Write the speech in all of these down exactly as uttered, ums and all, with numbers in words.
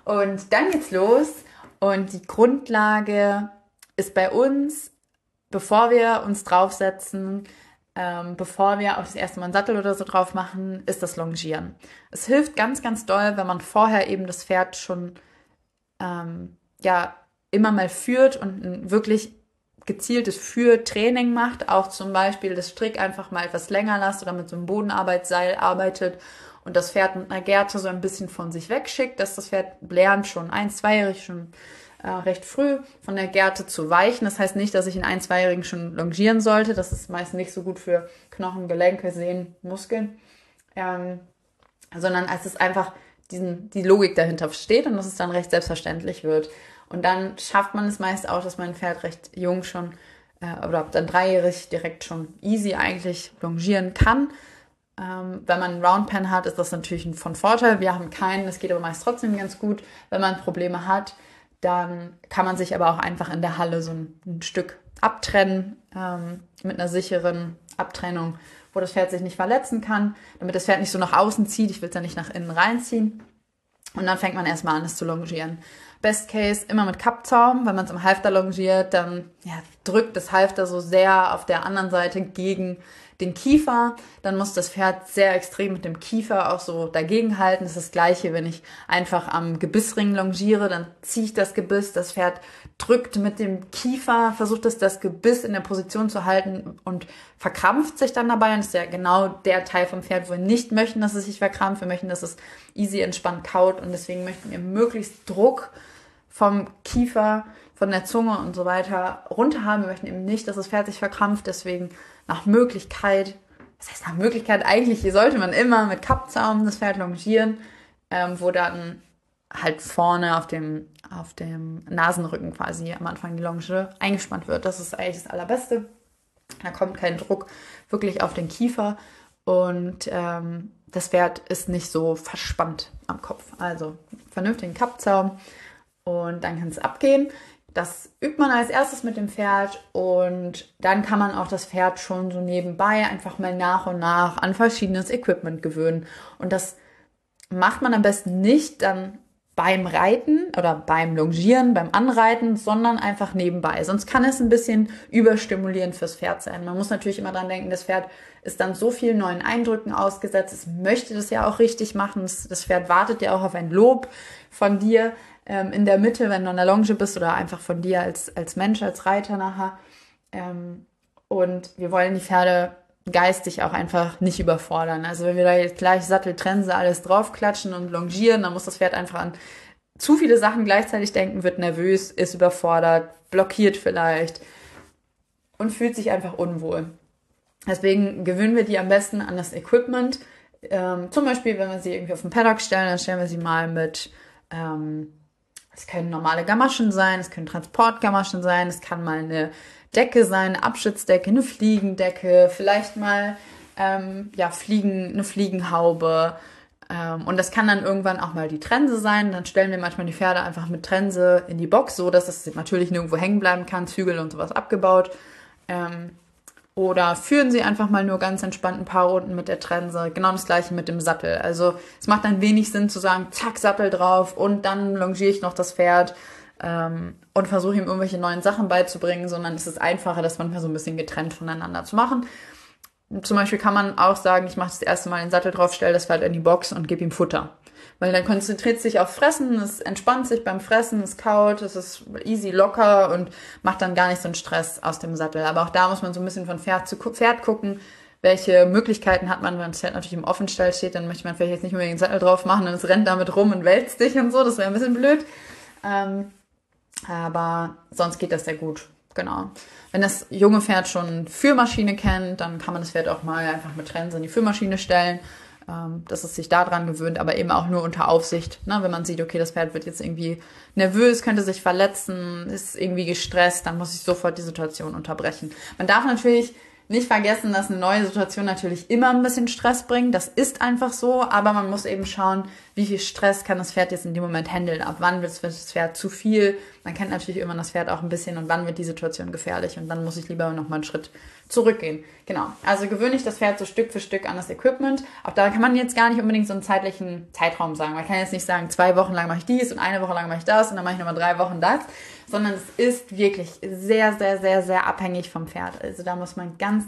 Und dann geht's los. Und die Grundlage ist bei uns, bevor wir uns draufsetzen, ähm, bevor wir auch das erste Mal einen Sattel oder so drauf machen, ist das Longieren. Es hilft ganz, ganz doll, wenn man vorher eben das Pferd schon ähm, ja immer mal führt und ein wirklich gezieltes Führtraining macht, auch zum Beispiel das Strick einfach mal etwas länger lasst oder mit so einem Bodenarbeitsseil arbeitet und das Pferd mit einer Gerte so ein bisschen von sich wegschickt, dass das Pferd lernt schon ein-, zweijährig schon äh, recht früh von der Gerte zu weichen. Das heißt nicht, dass ich in ein-, zweijährigen schon longieren sollte. Das ist meist nicht so gut für Knochen, Gelenke, Sehnen, Muskeln, ähm, sondern als es einfach diesen, die Logik dahinter steht und dass es dann recht selbstverständlich wird. Und dann schafft man es meist auch, dass mein Pferd recht jung schon äh, oder dann dreijährig direkt schon easy eigentlich longieren kann. Ähm, wenn man einen Roundpen hat, ist das natürlich von Vorteil. Wir haben keinen, das geht aber meist trotzdem ganz gut. Wenn man Probleme hat, dann kann man sich aber auch einfach in der Halle so ein, ein Stück abtrennen ähm, mit einer sicheren Abtrennung, wo das Pferd sich nicht verletzen kann, damit das Pferd nicht so nach außen zieht. Ich will es ja nicht nach innen reinziehen. Und dann fängt man erstmal an, es zu longieren. Best Case immer mit Kappzaum. Wenn man es im Halfter longiert, dann ja, drückt das Halfter so sehr auf der anderen Seite gegen den Kiefer. Dann muss das Pferd sehr extrem mit dem Kiefer auch so dagegen halten. Das ist das Gleiche, wenn ich einfach am Gebissring longiere, dann ziehe ich das Gebiss. Das Pferd drückt mit dem Kiefer, versucht es, das Gebiss in der Position zu halten und verkrampft sich dann dabei. Und das ist ja genau der Teil vom Pferd, wo wir nicht möchten, dass es sich verkrampft. Wir möchten, dass es easy entspannt kaut. Und deswegen möchten wir möglichst Druck vom Kiefer, von der Zunge und so weiter runter haben. Wir möchten eben nicht, dass das Pferd sich verkrampft. Deswegen nach Möglichkeit, was heißt nach Möglichkeit? Eigentlich sollte man immer mit Kappzaum das Pferd longieren, ähm, wo dann halt vorne auf dem, auf dem Nasenrücken quasi am Anfang die Longe eingespannt wird. Das ist eigentlich das Allerbeste. Da kommt kein Druck wirklich auf den Kiefer und ähm, das Pferd ist nicht so verspannt am Kopf. Also vernünftigen Kappzaum und dann kann es abgehen. Das übt man als erstes mit dem Pferd und dann kann man auch das Pferd schon so nebenbei einfach mal nach und nach an verschiedenes Equipment gewöhnen. Und das macht man am besten nicht dann beim Reiten oder beim Longieren, beim Anreiten, sondern einfach nebenbei. Sonst kann es ein bisschen überstimulierend fürs Pferd sein. Man muss natürlich immer dran denken, das Pferd ist dann so vielen neuen Eindrücken ausgesetzt. Es möchte das ja auch richtig machen. Das Pferd wartet ja auch auf ein Lob von dir ähm, in der Mitte, wenn du an der Longe bist oder einfach von dir als, als Mensch, als Reiter nachher. Ähm, und wir wollen die Pferde geistig auch einfach nicht überfordern. Also wenn wir da jetzt gleich Sattel, Trense, alles draufklatschen und longieren, dann muss das Pferd einfach an zu viele Sachen gleichzeitig denken, wird nervös, ist überfordert, blockiert vielleicht und fühlt sich einfach unwohl. Deswegen gewöhnen wir die am besten an das Equipment. Ähm, zum Beispiel, wenn wir sie irgendwie auf den Paddock stellen, dann stellen wir sie mal mit, ähm, es können normale Gamaschen sein, es können Transportgamaschen sein, es kann mal eine Decke sein, eine Abschutzdecke, eine Fliegendecke, vielleicht mal ähm, ja, Fliegen, eine Fliegenhaube. Ähm, und das kann dann irgendwann auch mal die Trense sein. Dann stellen wir manchmal die Pferde einfach mit Trense in die Box, so dass es natürlich nirgendwo hängen bleiben kann, Zügel und sowas abgebaut. Ähm, oder führen sie einfach mal nur ganz entspannt ein paar Runden mit der Trense. Genau das gleiche mit dem Sattel. Also es macht dann wenig Sinn zu sagen, zack, Sattel drauf und dann longiere ich noch das Pferd ähm, und versuche ihm irgendwelche neuen Sachen beizubringen, sondern es ist einfacher, das manchmal so ein bisschen getrennt voneinander zu machen. Zum Beispiel kann man auch sagen, ich mache das erste Mal den Sattel drauf, stelle das Pferd in die Box und gebe ihm Futter. Weil dann konzentriert es sich auf Fressen, es entspannt sich beim Fressen, es kaut, es ist easy, locker und macht dann gar nicht so einen Stress aus dem Sattel. Aber auch da muss man so ein bisschen von Pferd zu Pferd gucken, welche Möglichkeiten hat man, wenn das Pferd natürlich im Offenstall steht, dann möchte man vielleicht jetzt nicht unbedingt den Sattel drauf machen und es rennt damit rum und wälzt dich und so, das wäre ein bisschen blöd. Ähm, aber sonst geht das sehr gut, genau. Wenn das junge Pferd schon Führmaschine kennt, dann kann man das Pferd auch mal einfach mit Trense in die Führmaschine stellen, ähm, dass es sich daran gewöhnt, aber eben auch nur unter Aufsicht. Ne? Wenn man sieht, okay, das Pferd wird jetzt irgendwie nervös, könnte sich verletzen, ist irgendwie gestresst, dann muss ich sofort die Situation unterbrechen. Man darf natürlich nicht vergessen, dass eine neue Situation natürlich immer ein bisschen Stress bringt. Das ist einfach so, aber man muss eben schauen, wie viel Stress kann das Pferd jetzt in dem Moment handeln, ab wann wird das Pferd zu viel. Man kennt natürlich irgendwann das Pferd auch ein bisschen und wann wird die Situation gefährlich und dann muss ich lieber nochmal einen Schritt zurückgehen. Genau, also gewöhne ich das Pferd so Stück für Stück an das Equipment. Auch da kann man jetzt gar nicht unbedingt so einen zeitlichen Zeitraum sagen. Man kann jetzt nicht sagen, zwei Wochen lang mache ich dies und eine Woche lang mache ich das und dann mache ich nochmal drei Wochen das, sondern es ist wirklich sehr, sehr, sehr, sehr abhängig vom Pferd. Also da muss man ganz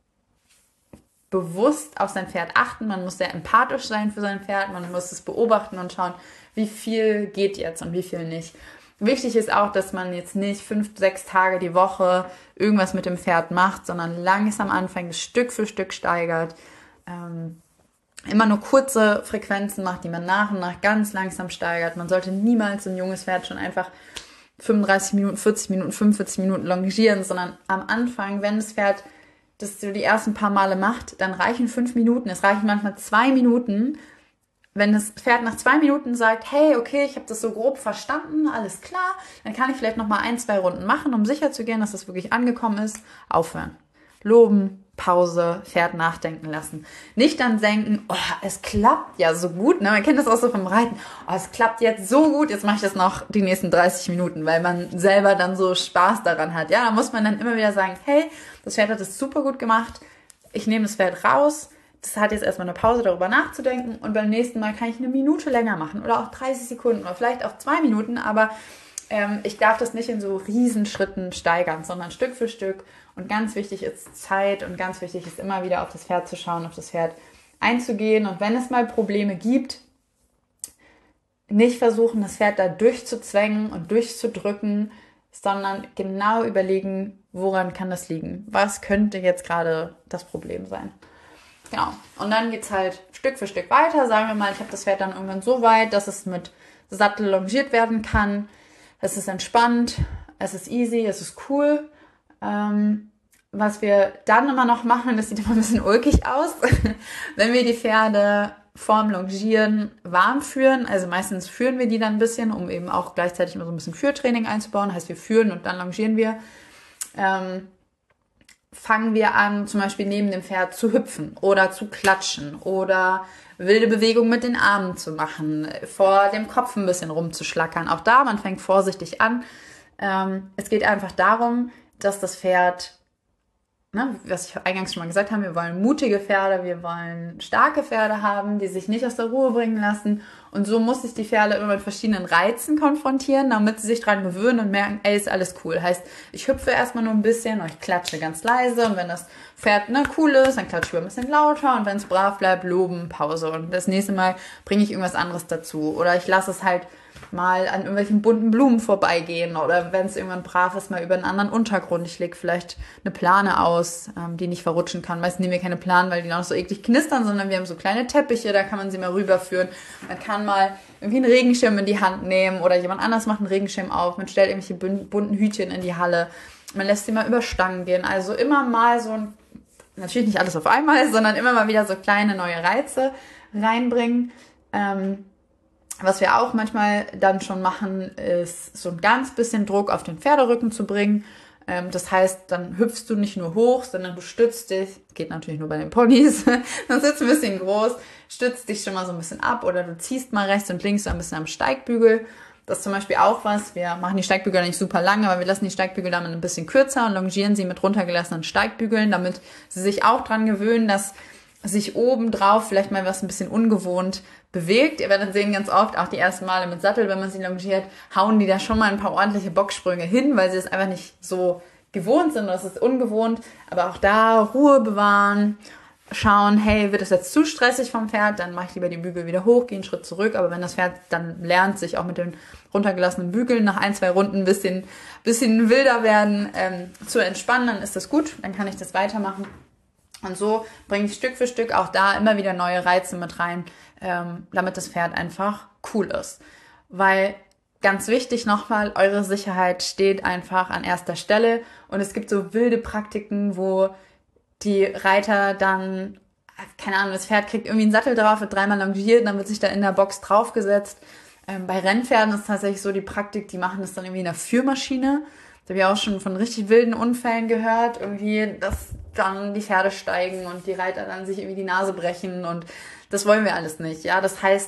bewusst auf sein Pferd achten, man muss sehr empathisch sein für sein Pferd, man muss es beobachten und schauen, wie viel geht jetzt und wie viel nicht. Wichtig ist auch, dass man jetzt nicht fünf, sechs Tage die Woche irgendwas mit dem Pferd macht, sondern langsam anfängt, Stück für Stück steigert, ähm, immer nur kurze Frequenzen macht, die man nach und nach ganz langsam steigert. Man sollte niemals ein junges Pferd schon einfach fünfunddreißig Minuten, vierzig Minuten, fünfundvierzig Minuten longieren, sondern am Anfang, wenn das Pferd das so die ersten paar Male macht, dann reichen fünf Minuten. Es reichen manchmal zwei Minuten. Wenn das Pferd nach zwei Minuten sagt, hey, okay, ich habe das so grob verstanden, alles klar, dann kann ich vielleicht nochmal ein, zwei Runden machen, um sicher zu gehen, dass das wirklich angekommen ist. Aufhören. Loben, Pause, Pferd nachdenken lassen. Nicht dann denken, oh, es klappt ja so gut. Ne? Man kennt das auch so vom Reiten. Oh, es klappt jetzt so gut, jetzt mache ich das noch die nächsten dreißig Minuten, weil man selber dann so Spaß daran hat. Ja, da muss man dann immer wieder sagen, hey, das Pferd hat es super gut gemacht. Ich nehme das Pferd raus. Das hat jetzt erstmal eine Pause, darüber nachzudenken. Und beim nächsten Mal kann ich eine Minute länger machen oder auch dreißig Sekunden oder vielleicht auch zwei Minuten. Aber ähm, ich darf das nicht in so Riesenschritten steigern, sondern Stück für Stück. Und ganz wichtig ist Zeit und ganz wichtig ist immer wieder auf das Pferd zu schauen, auf das Pferd einzugehen. Und wenn es mal Probleme gibt, nicht versuchen, das Pferd da durchzuzwängen und durchzudrücken, sondern genau überlegen, woran kann das liegen? Was könnte jetzt gerade das Problem sein? Genau. Und dann geht's halt Stück für Stück weiter. Sagen wir mal, ich habe das Pferd dann irgendwann so weit, dass es mit Sattel longiert werden kann. Es ist entspannt, es ist easy, es ist cool. Ähm, was wir dann immer noch machen, das sieht immer ein bisschen ulkig aus, wenn wir die Pferde vorm Longieren warm führen. Also meistens führen wir die dann ein bisschen, um eben auch gleichzeitig immer so ein bisschen Führtraining einzubauen. Heißt, wir führen und dann longieren wir. Ähm, fangen wir an, zum Beispiel neben dem Pferd zu hüpfen oder zu klatschen oder wilde Bewegungen mit den Armen zu machen, vor dem Kopf ein bisschen rumzuschlackern. Auch da, man fängt vorsichtig an. Ähm, es geht einfach darum, dass das Pferd, ne, was ich eingangs schon mal gesagt habe, wir wollen mutige Pferde, wir wollen starke Pferde haben, die sich nicht aus der Ruhe bringen lassen. Und so muss ich die Pferde immer mit verschiedenen Reizen konfrontieren, damit sie sich dran gewöhnen und merken, ey, ist alles cool. Heißt, ich hüpfe erstmal nur ein bisschen und ich klatsche ganz leise. Und wenn das Pferd ne, cool ist, dann klatsche ich ein bisschen lauter. Und wenn es brav bleibt, loben, Pause. Und das nächste Mal bringe ich irgendwas anderes dazu. Oder ich lasse es halt mal an irgendwelchen bunten Blumen vorbeigehen oder wenn es irgendwann brav ist, mal über einen anderen Untergrund. Ich lege vielleicht eine Plane aus, ähm, die nicht verrutschen kann. Meistens nehmen wir keine Planen, weil die noch so eklig knistern, sondern wir haben so kleine Teppiche, da kann man sie mal rüberführen. Man kann mal irgendwie einen Regenschirm in die Hand nehmen oder jemand anders macht einen Regenschirm auf. Man stellt irgendwelche bunten Hütchen in die Halle. Man lässt sie mal über Stangen gehen. Also immer mal so ein, natürlich nicht alles auf einmal, sondern immer mal wieder so kleine neue Reize reinbringen. Ähm, Was wir auch manchmal dann schon machen, ist so ein ganz bisschen Druck auf den Pferderücken zu bringen. Ähm, das heißt, dann hüpfst du nicht nur hoch, sondern du stützt dich, geht natürlich nur bei den Ponys, dann sitzt ein bisschen groß, stützt dich schon mal so ein bisschen ab oder du ziehst mal rechts und links so ein bisschen am Steigbügel. Das ist zum Beispiel auch was, wir machen die Steigbügel nicht super lang, aber wir lassen die Steigbügel damit ein bisschen kürzer und longieren sie mit runtergelassenen Steigbügeln, damit sie sich auch dran gewöhnen, dass sich oben drauf vielleicht mal was ein bisschen ungewohnt bewegt. Ihr werdet sehen, ganz oft, auch die ersten Male mit Sattel, wenn man sie longiert, hauen die da schon mal ein paar ordentliche Bocksprünge hin, weil sie es einfach nicht so gewohnt sind. Das ist ungewohnt. Aber auch da Ruhe bewahren, schauen, hey, wird das jetzt zu stressig vom Pferd, dann mache ich lieber die Bügel wieder hoch, gehe einen Schritt zurück. Aber wenn das Pferd dann lernt, sich auch mit den runtergelassenen Bügeln nach ein, zwei Runden ein bisschen, bisschen wilder werden, ähm, zu entspannen, dann ist das gut. Dann kann ich das weitermachen. Und so bringe ich Stück für Stück auch da immer wieder neue Reize mit rein, ähm, damit das Pferd einfach cool ist. Weil ganz wichtig nochmal, eure Sicherheit steht einfach an erster Stelle. Und es gibt so wilde Praktiken, wo die Reiter dann, keine Ahnung, das Pferd kriegt irgendwie einen Sattel drauf, wird dreimal longiert, dann wird sich da in der Box draufgesetzt. Ähm, bei Rennpferden ist tatsächlich so die Praktik, die machen das dann irgendwie in der Führmaschine. Da habe ich auch schon von richtig wilden Unfällen gehört, irgendwie, dass dann die Pferde steigen und die Reiter dann sich irgendwie die Nase brechen und das wollen wir alles nicht. Ja, das heißt,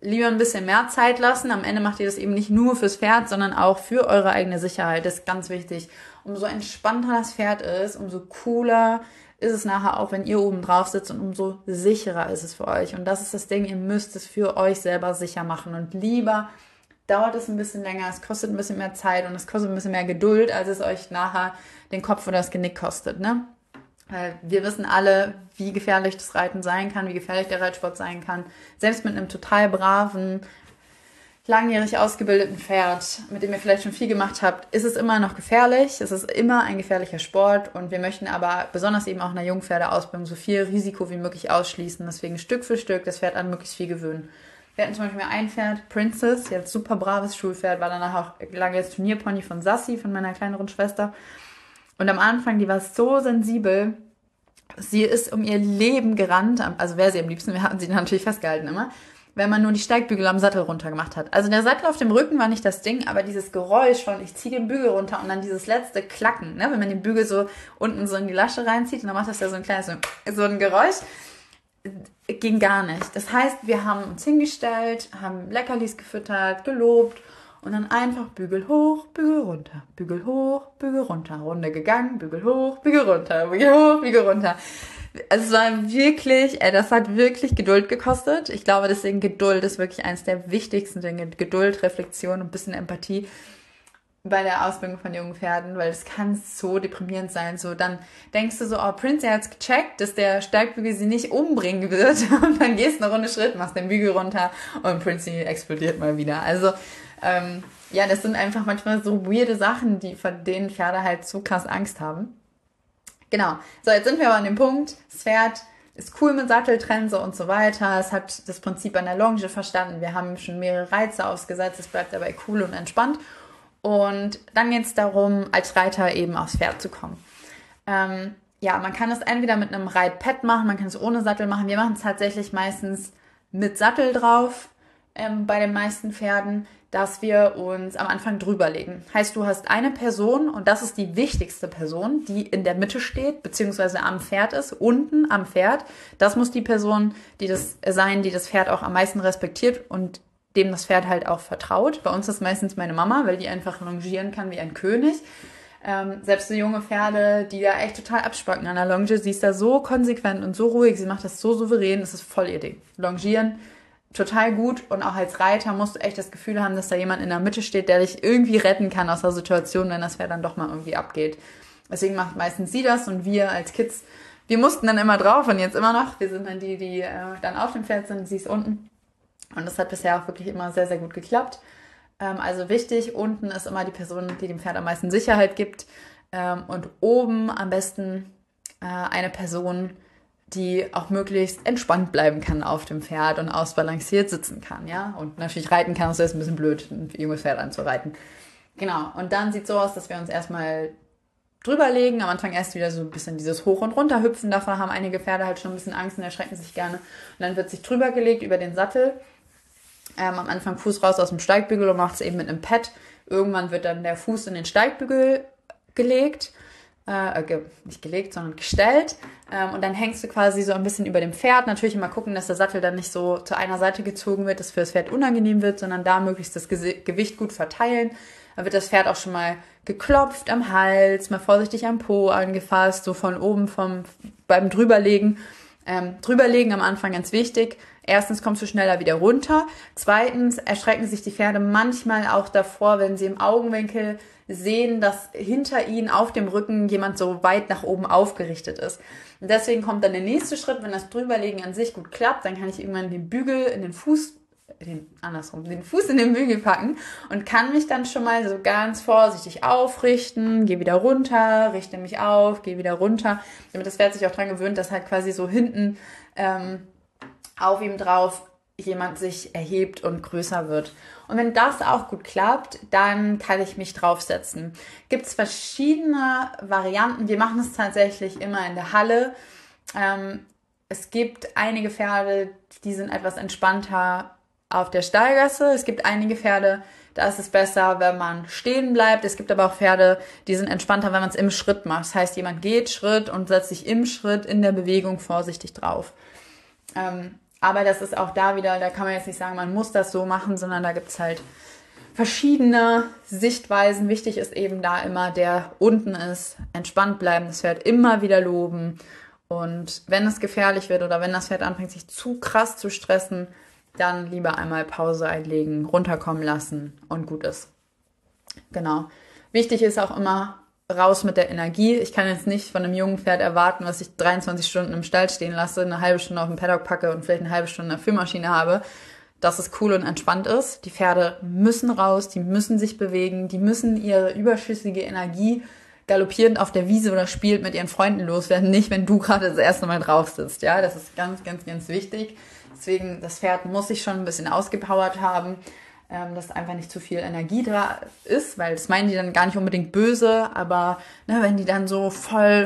lieber ein bisschen mehr Zeit lassen. Am Ende macht ihr das eben nicht nur fürs Pferd, sondern auch für eure eigene Sicherheit. Das ist ganz wichtig. Umso entspannter das Pferd ist, umso cooler ist es nachher auch, wenn ihr oben drauf sitzt, und umso sicherer ist es für euch. Und das ist das Ding, ihr müsst es für euch selber sicher machen. Und lieber dauert es ein bisschen länger, es kostet ein bisschen mehr Zeit und es kostet ein bisschen mehr Geduld, als es euch nachher den Kopf oder das Genick kostet, ne? Weil wir wissen alle, wie gefährlich das Reiten sein kann, wie gefährlich der Reitsport sein kann. Selbst mit einem total braven, langjährig ausgebildeten Pferd, mit dem ihr vielleicht schon viel gemacht habt, ist es immer noch gefährlich. Es ist immer ein gefährlicher Sport und wir möchten aber besonders eben auch in der Jungpferdeausbildung so viel Risiko wie möglich ausschließen. Deswegen Stück für Stück das Pferd an möglichst viel gewöhnen. Wir hatten zum Beispiel ein Pferd, Princess, die hat super braves Schulpferd, war danach auch lange jetzt Turnierpony von Sassi, von meiner kleineren Schwester. Und am Anfang, die war so sensibel, sie ist um ihr Leben gerannt, also wäre sie am liebsten, wir hatten sie natürlich festgehalten immer, wenn man nur die Steigbügel am Sattel runter gemacht hat. Also der Sattel auf dem Rücken war nicht das Ding, aber dieses Geräusch von, ich ziehe den Bügel runter und dann dieses letzte Klacken, ne? Wenn man den Bügel so unten so in die Lasche reinzieht und dann macht das ja so ein kleines, so, so ein Geräusch, ging gar nicht. Das heißt, wir haben uns hingestellt, haben Leckerlis gefüttert, gelobt und dann einfach Bügel hoch, Bügel runter, Bügel hoch, Bügel runter, Runde gegangen, Bügel hoch, Bügel runter, Bügel hoch, Bügel runter. Also es war wirklich, ey, das hat wirklich Geduld gekostet. Ich glaube, deswegen Geduld ist wirklich eines der wichtigsten Dinge. Geduld, Reflexion und ein bisschen Empathie bei der Ausbildung von jungen Pferden, weil es kann so deprimierend sein. So, dann denkst du so, oh, Prince, er hat's gecheckt, dass der Steigbügel sie nicht umbringen wird. Und dann gehst du eine Runde Schritt, machst den Bügel runter und Prince explodiert mal wieder. Also, ähm, ja, das sind einfach manchmal so weirde Sachen, die vor denen Pferde halt so krass Angst haben. Genau. So, jetzt sind wir aber an dem Punkt, das Pferd ist cool mit Satteltrense und so weiter. Es hat das Prinzip an der Longe verstanden. Wir haben schon mehrere Reize ausgesetzt. Es bleibt dabei cool und entspannt. Und dann geht es darum, als Reiter eben aufs Pferd zu kommen. Ähm, ja, man kann es entweder mit einem Reitpad machen, man kann es ohne Sattel machen. Wir machen es tatsächlich meistens mit Sattel drauf, ähm, bei den meisten Pferden, dass wir uns am Anfang drüber legen. Heißt, du hast eine Person, und das ist die wichtigste Person, die in der Mitte steht, beziehungsweise am Pferd ist, unten am Pferd. Das muss die Person, die das sein, die das Pferd auch am meisten respektiert und dem das Pferd halt auch vertraut. Bei uns ist meistens meine Mama, weil die einfach longieren kann wie ein König. Ähm, selbst so junge Pferde, die da echt total abspacken an der Longe, sie ist da so konsequent und so ruhig, sie macht das so souverän, das ist voll ihr Ding. Longieren, total gut, und auch als Reiter musst du echt das Gefühl haben, dass da jemand in der Mitte steht, der dich irgendwie retten kann aus der Situation, wenn das Pferd dann doch mal irgendwie abgeht. Deswegen macht meistens sie das, und wir als Kids, wir mussten dann immer drauf und jetzt immer noch. Wir sind dann die, die äh, dann auf dem Pferd sind, sie ist unten. Und das hat bisher auch wirklich immer sehr, sehr gut geklappt. Ähm, also wichtig, unten ist immer die Person, die dem Pferd am meisten Sicherheit gibt. Ähm, und oben am besten äh, eine Person, die auch möglichst entspannt bleiben kann auf dem Pferd und ausbalanciert sitzen kann, ja. Und natürlich reiten kann, das ist ein bisschen blöd, ein junges Pferd anzureiten. Genau, und dann sieht es so aus, dass wir uns erstmal drüber legen, am Anfang erst wieder so ein bisschen dieses Hoch- und Runterhüpfen, davon haben einige Pferde halt schon ein bisschen Angst und erschrecken sich gerne. Und dann wird sich drüber gelegt über den Sattel, ähm, am Anfang Fuß raus aus dem Steigbügel und macht es eben mit einem Pad. Irgendwann wird dann der Fuß in den Steigbügel gelegt, äh, ge- nicht gelegt, sondern gestellt, ähm, und dann hängst du quasi so ein bisschen über dem Pferd. Natürlich immer gucken, dass der Sattel dann nicht so zu einer Seite gezogen wird, dass für das Pferd unangenehm wird, sondern da möglichst das Ge- Gewicht gut verteilen. Da wird das Pferd auch schon mal geklopft am Hals, mal vorsichtig am Po angefasst, so von oben vom beim Drüberlegen. Ähm, drüberlegen am Anfang ganz wichtig. Erstens kommst du schneller wieder runter. Zweitens erschrecken sich die Pferde manchmal auch davor, wenn sie im Augenwinkel sehen, dass hinter ihnen auf dem Rücken jemand so weit nach oben aufgerichtet ist. Und deswegen kommt dann der nächste Schritt, wenn das Drüberlegen an sich gut klappt, dann kann ich irgendwann den Bügel in den Fuß Den, andersrum, den Fuß in den Bügel packen und kann mich dann schon mal so ganz vorsichtig aufrichten, gehe wieder runter, richte mich auf, gehe wieder runter, damit das Pferd sich auch dran gewöhnt, dass halt quasi so hinten ähm, auf ihm drauf jemand sich erhebt und größer wird. Und wenn das auch gut klappt, dann kann ich mich draufsetzen. Gibt es verschiedene Varianten. Wir machen es tatsächlich immer in der Halle. Ähm, es gibt einige Pferde, die sind etwas entspannter auf der Stallgasse. Es gibt einige Pferde, da ist es besser, wenn man stehen bleibt. Es gibt aber auch Pferde, die sind entspannter, wenn man es im Schritt macht. Das heißt, jemand geht Schritt und setzt sich im Schritt in der Bewegung vorsichtig drauf. Ähm, Aber das ist auch da wieder, da kann man jetzt nicht sagen, man muss das so machen, sondern da gibt es halt verschiedene Sichtweisen. Wichtig ist eben da immer, der unten ist, entspannt bleiben, das Pferd immer wieder loben. Und wenn es gefährlich wird oder wenn das Pferd anfängt, sich zu krass zu stressen, dann lieber einmal Pause einlegen, runterkommen lassen und gut ist. Genau. Wichtig ist auch immer, raus mit der Energie. Ich kann jetzt nicht von einem jungen Pferd erwarten, was ich dreiundzwanzig Stunden im Stall stehen lasse, eine halbe Stunde auf dem Paddock packe und vielleicht eine halbe Stunde eine Führmaschine habe, dass es cool und entspannt ist. Die Pferde müssen raus, die müssen sich bewegen, die müssen ihre überschüssige Energie galoppierend auf der Wiese oder spielt mit ihren Freunden loswerden, nicht wenn du gerade das erste Mal drauf sitzt. Ja, das ist ganz, ganz, ganz wichtig. Deswegen, das Pferd muss sich schon ein bisschen ausgepowert haben, dass einfach nicht zu viel Energie da ist, weil das meinen die dann gar nicht unbedingt böse, aber ne, wenn die dann so voll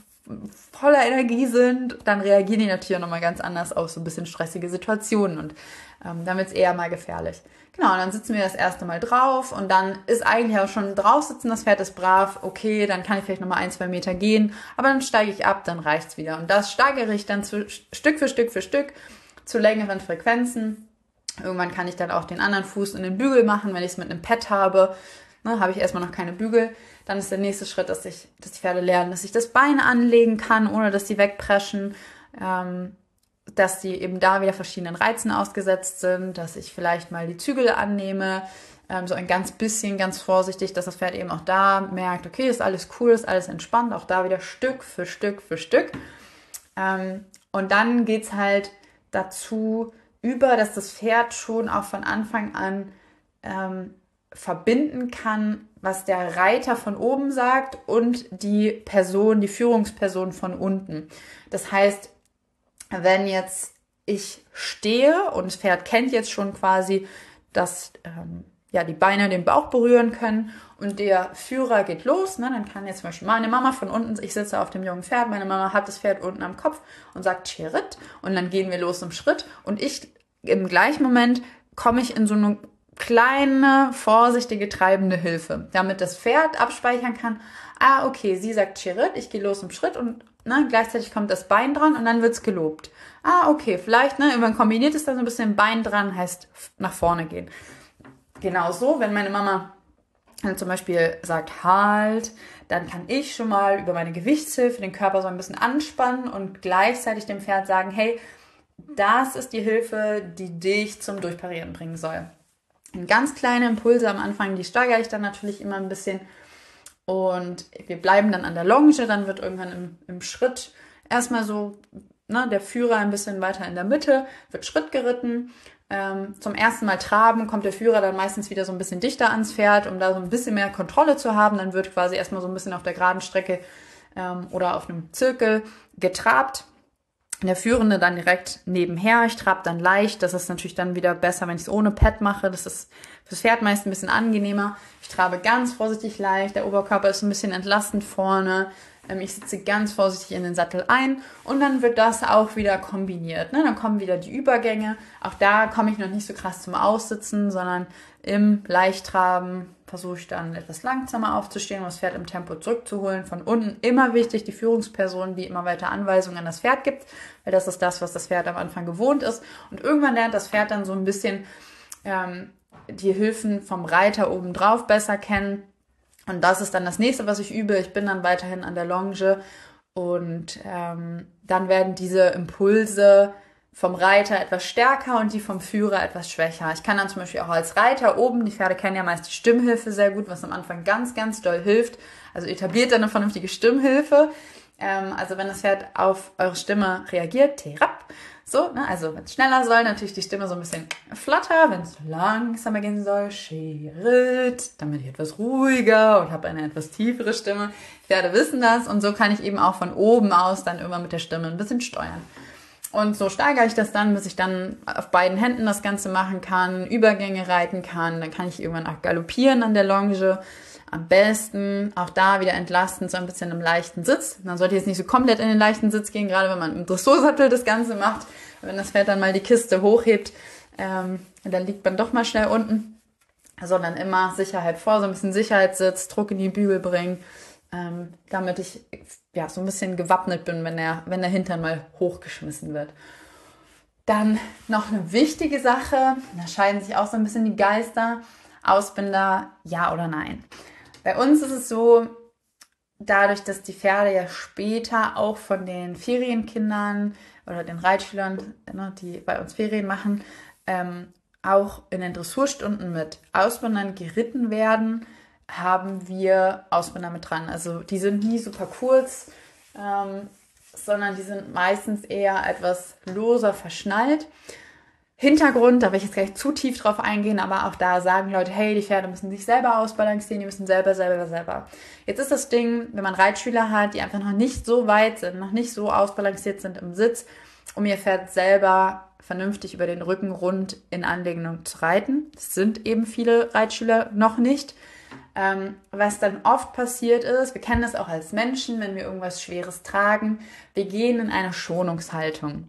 voller Energie sind, dann reagieren die natürlich auch nochmal ganz anders auf so ein bisschen stressige Situationen und ähm, dann wird es eher mal gefährlich. Genau, und dann sitzen wir das erste Mal drauf und dann ist eigentlich auch schon drauf sitzen, das Pferd ist brav, okay, dann kann ich vielleicht nochmal ein, zwei Meter gehen, aber dann steige ich ab, dann reicht's wieder. Und das steigere ich dann zu, Stück für Stück für Stück zu längeren Frequenzen. Irgendwann kann ich dann auch den anderen Fuß in den Bügel machen, wenn ich es mit einem Pad habe. Ne, habe ich erstmal noch keine Bügel. Dann ist der nächste Schritt, dass ich, dass die Pferde lernen, dass ich das Bein anlegen kann, ohne dass die wegpreschen. Ähm, dass die eben da wieder verschiedenen Reizen ausgesetzt sind, dass ich vielleicht mal die Zügel annehme, ähm, so ein ganz bisschen, ganz vorsichtig, dass das Pferd eben auch da merkt, okay, ist alles cool, ist alles entspannt, auch da wieder Stück für Stück für Stück. Ähm, und dann geht's halt dazu, über, dass das Pferd schon auch von Anfang an ähm, verbinden kann, was der Reiter von oben sagt und die Person, die Führungsperson von unten. Das heißt, wenn jetzt ich stehe und das Pferd kennt jetzt schon quasi, dass ähm, ja, die Beine den Bauch berühren können und der Führer geht los, ne, dann kann jetzt zum Beispiel meine Mama von unten, ich sitze auf dem jungen Pferd, meine Mama hat das Pferd unten am Kopf und sagt Cherit und dann gehen wir los im Schritt und ich im gleichen Moment komme ich in so eine kleine, vorsichtige, treibende Hilfe, damit das Pferd abspeichern kann, ah, okay, sie sagt Cherit, ich gehe los im Schritt und ne, gleichzeitig kommt das Bein dran und dann wird's gelobt. Ah, okay, vielleicht, ne, irgendwann kombiniert es dann so ein bisschen Bein dran, heißt nach vorne gehen. Genauso, wenn meine Mama dann zum Beispiel sagt Halt, dann kann ich schon mal über meine Gewichtshilfe den Körper so ein bisschen anspannen und gleichzeitig dem Pferd sagen, hey, das ist die Hilfe, die dich zum Durchparieren bringen soll. Ganz kleine Impulse am Anfang, die steigere ich dann natürlich immer ein bisschen. Und wir bleiben dann an der Longe, dann wird irgendwann im, im Schritt erstmal so, ne, der Führer ein bisschen weiter in der Mitte, wird Schritt geritten. Ähm, zum ersten Mal traben kommt der Führer dann meistens wieder so ein bisschen dichter ans Pferd, um da so ein bisschen mehr Kontrolle zu haben. Dann wird quasi erstmal so ein bisschen auf der geraden Strecke ähm, oder auf einem Zirkel getrabt. Der Führende dann direkt nebenher. Ich trabe dann leicht. Das ist natürlich dann wieder besser, wenn ich es ohne Pad mache. Das ist fürs Pferd meist ein bisschen angenehmer. Ich trabe ganz vorsichtig leicht. Der Oberkörper ist ein bisschen entlastend vorne. Ich sitze ganz vorsichtig in den Sattel ein und dann wird das auch wieder kombiniert. Ne? Dann kommen wieder die Übergänge. Auch da komme ich noch nicht so krass zum Aussitzen, sondern im Leichttraben versuche ich dann etwas langsamer aufzustehen, um das Pferd im Tempo zurückzuholen. Von unten immer wichtig, die Führungsperson, die immer weiter Anweisungen an das Pferd gibt, weil das ist das, was das Pferd am Anfang gewohnt ist. Und irgendwann lernt das Pferd dann so ein bisschen ähm, die Hilfen vom Reiter obendrauf besser kennen. Und das ist dann das nächste, was ich übe. Ich bin dann weiterhin an der Longe und ähm, dann werden diese Impulse vom Reiter etwas stärker und die vom Führer etwas schwächer. Ich kann dann zum Beispiel auch als Reiter oben, die Pferde kennen ja meist die Stimmhilfe sehr gut, was am Anfang ganz, ganz doll hilft. Also etabliert dann eine vernünftige Stimmhilfe. Ähm, also wenn das Pferd auf eure Stimme reagiert, terap, so, ne? Also wenn es schneller soll, natürlich die Stimme so ein bisschen flatter, wenn es langsamer gehen soll, Cherit, dann bin ich etwas ruhiger und habe eine etwas tiefere Stimme. Die Pferde wissen das und so kann ich eben auch von oben aus dann immer mit der Stimme ein bisschen steuern. Und so steigere ich das dann, bis ich dann auf beiden Händen das Ganze machen kann, Übergänge reiten kann, dann kann ich irgendwann auch galoppieren an der Longe. Am besten auch da wieder entlastend, so ein bisschen im leichten Sitz. Man sollte jetzt nicht so komplett in den leichten Sitz gehen, gerade wenn man im Dressursattel das Ganze macht. Wenn das Pferd dann mal die Kiste hochhebt, ähm, dann liegt man doch mal schnell unten. Sondern immer Sicherheit vor, so ein bisschen Sicherheitssitz, Druck in die Bügel bringen, ähm, damit ich ja so ein bisschen gewappnet bin, wenn der, wenn der Hintern mal hochgeschmissen wird. Dann noch eine wichtige Sache, da scheiden sich auch so ein bisschen die Geister. Ausbinder, ja oder nein? Bei uns ist es so, dadurch, dass die Pferde ja später auch von den Ferienkindern oder den Reitschülern, die bei uns Ferien machen, ähm, auch in den Dressurstunden mit Ausbindern geritten werden, haben wir Ausbinder mit dran. Also die sind nie super kurz, ähm, sondern die sind meistens eher etwas loser verschnallt. Hintergrund, da will ich jetzt gleich zu tief drauf eingehen, aber auch da sagen Leute, hey, die Pferde müssen sich selber ausbalancieren, die müssen selber, selber, selber. Jetzt ist das Ding, wenn man Reitschüler hat, die einfach noch nicht so weit sind, noch nicht so ausbalanciert sind im Sitz, um ihr Pferd selber vernünftig über den Rücken rund in Anlehnung zu reiten. Das sind eben viele Reitschüler noch nicht. Ähm, was dann oft passiert ist, wir kennen das auch als Menschen, wenn wir irgendwas Schweres tragen, wir gehen in eine Schonungshaltung.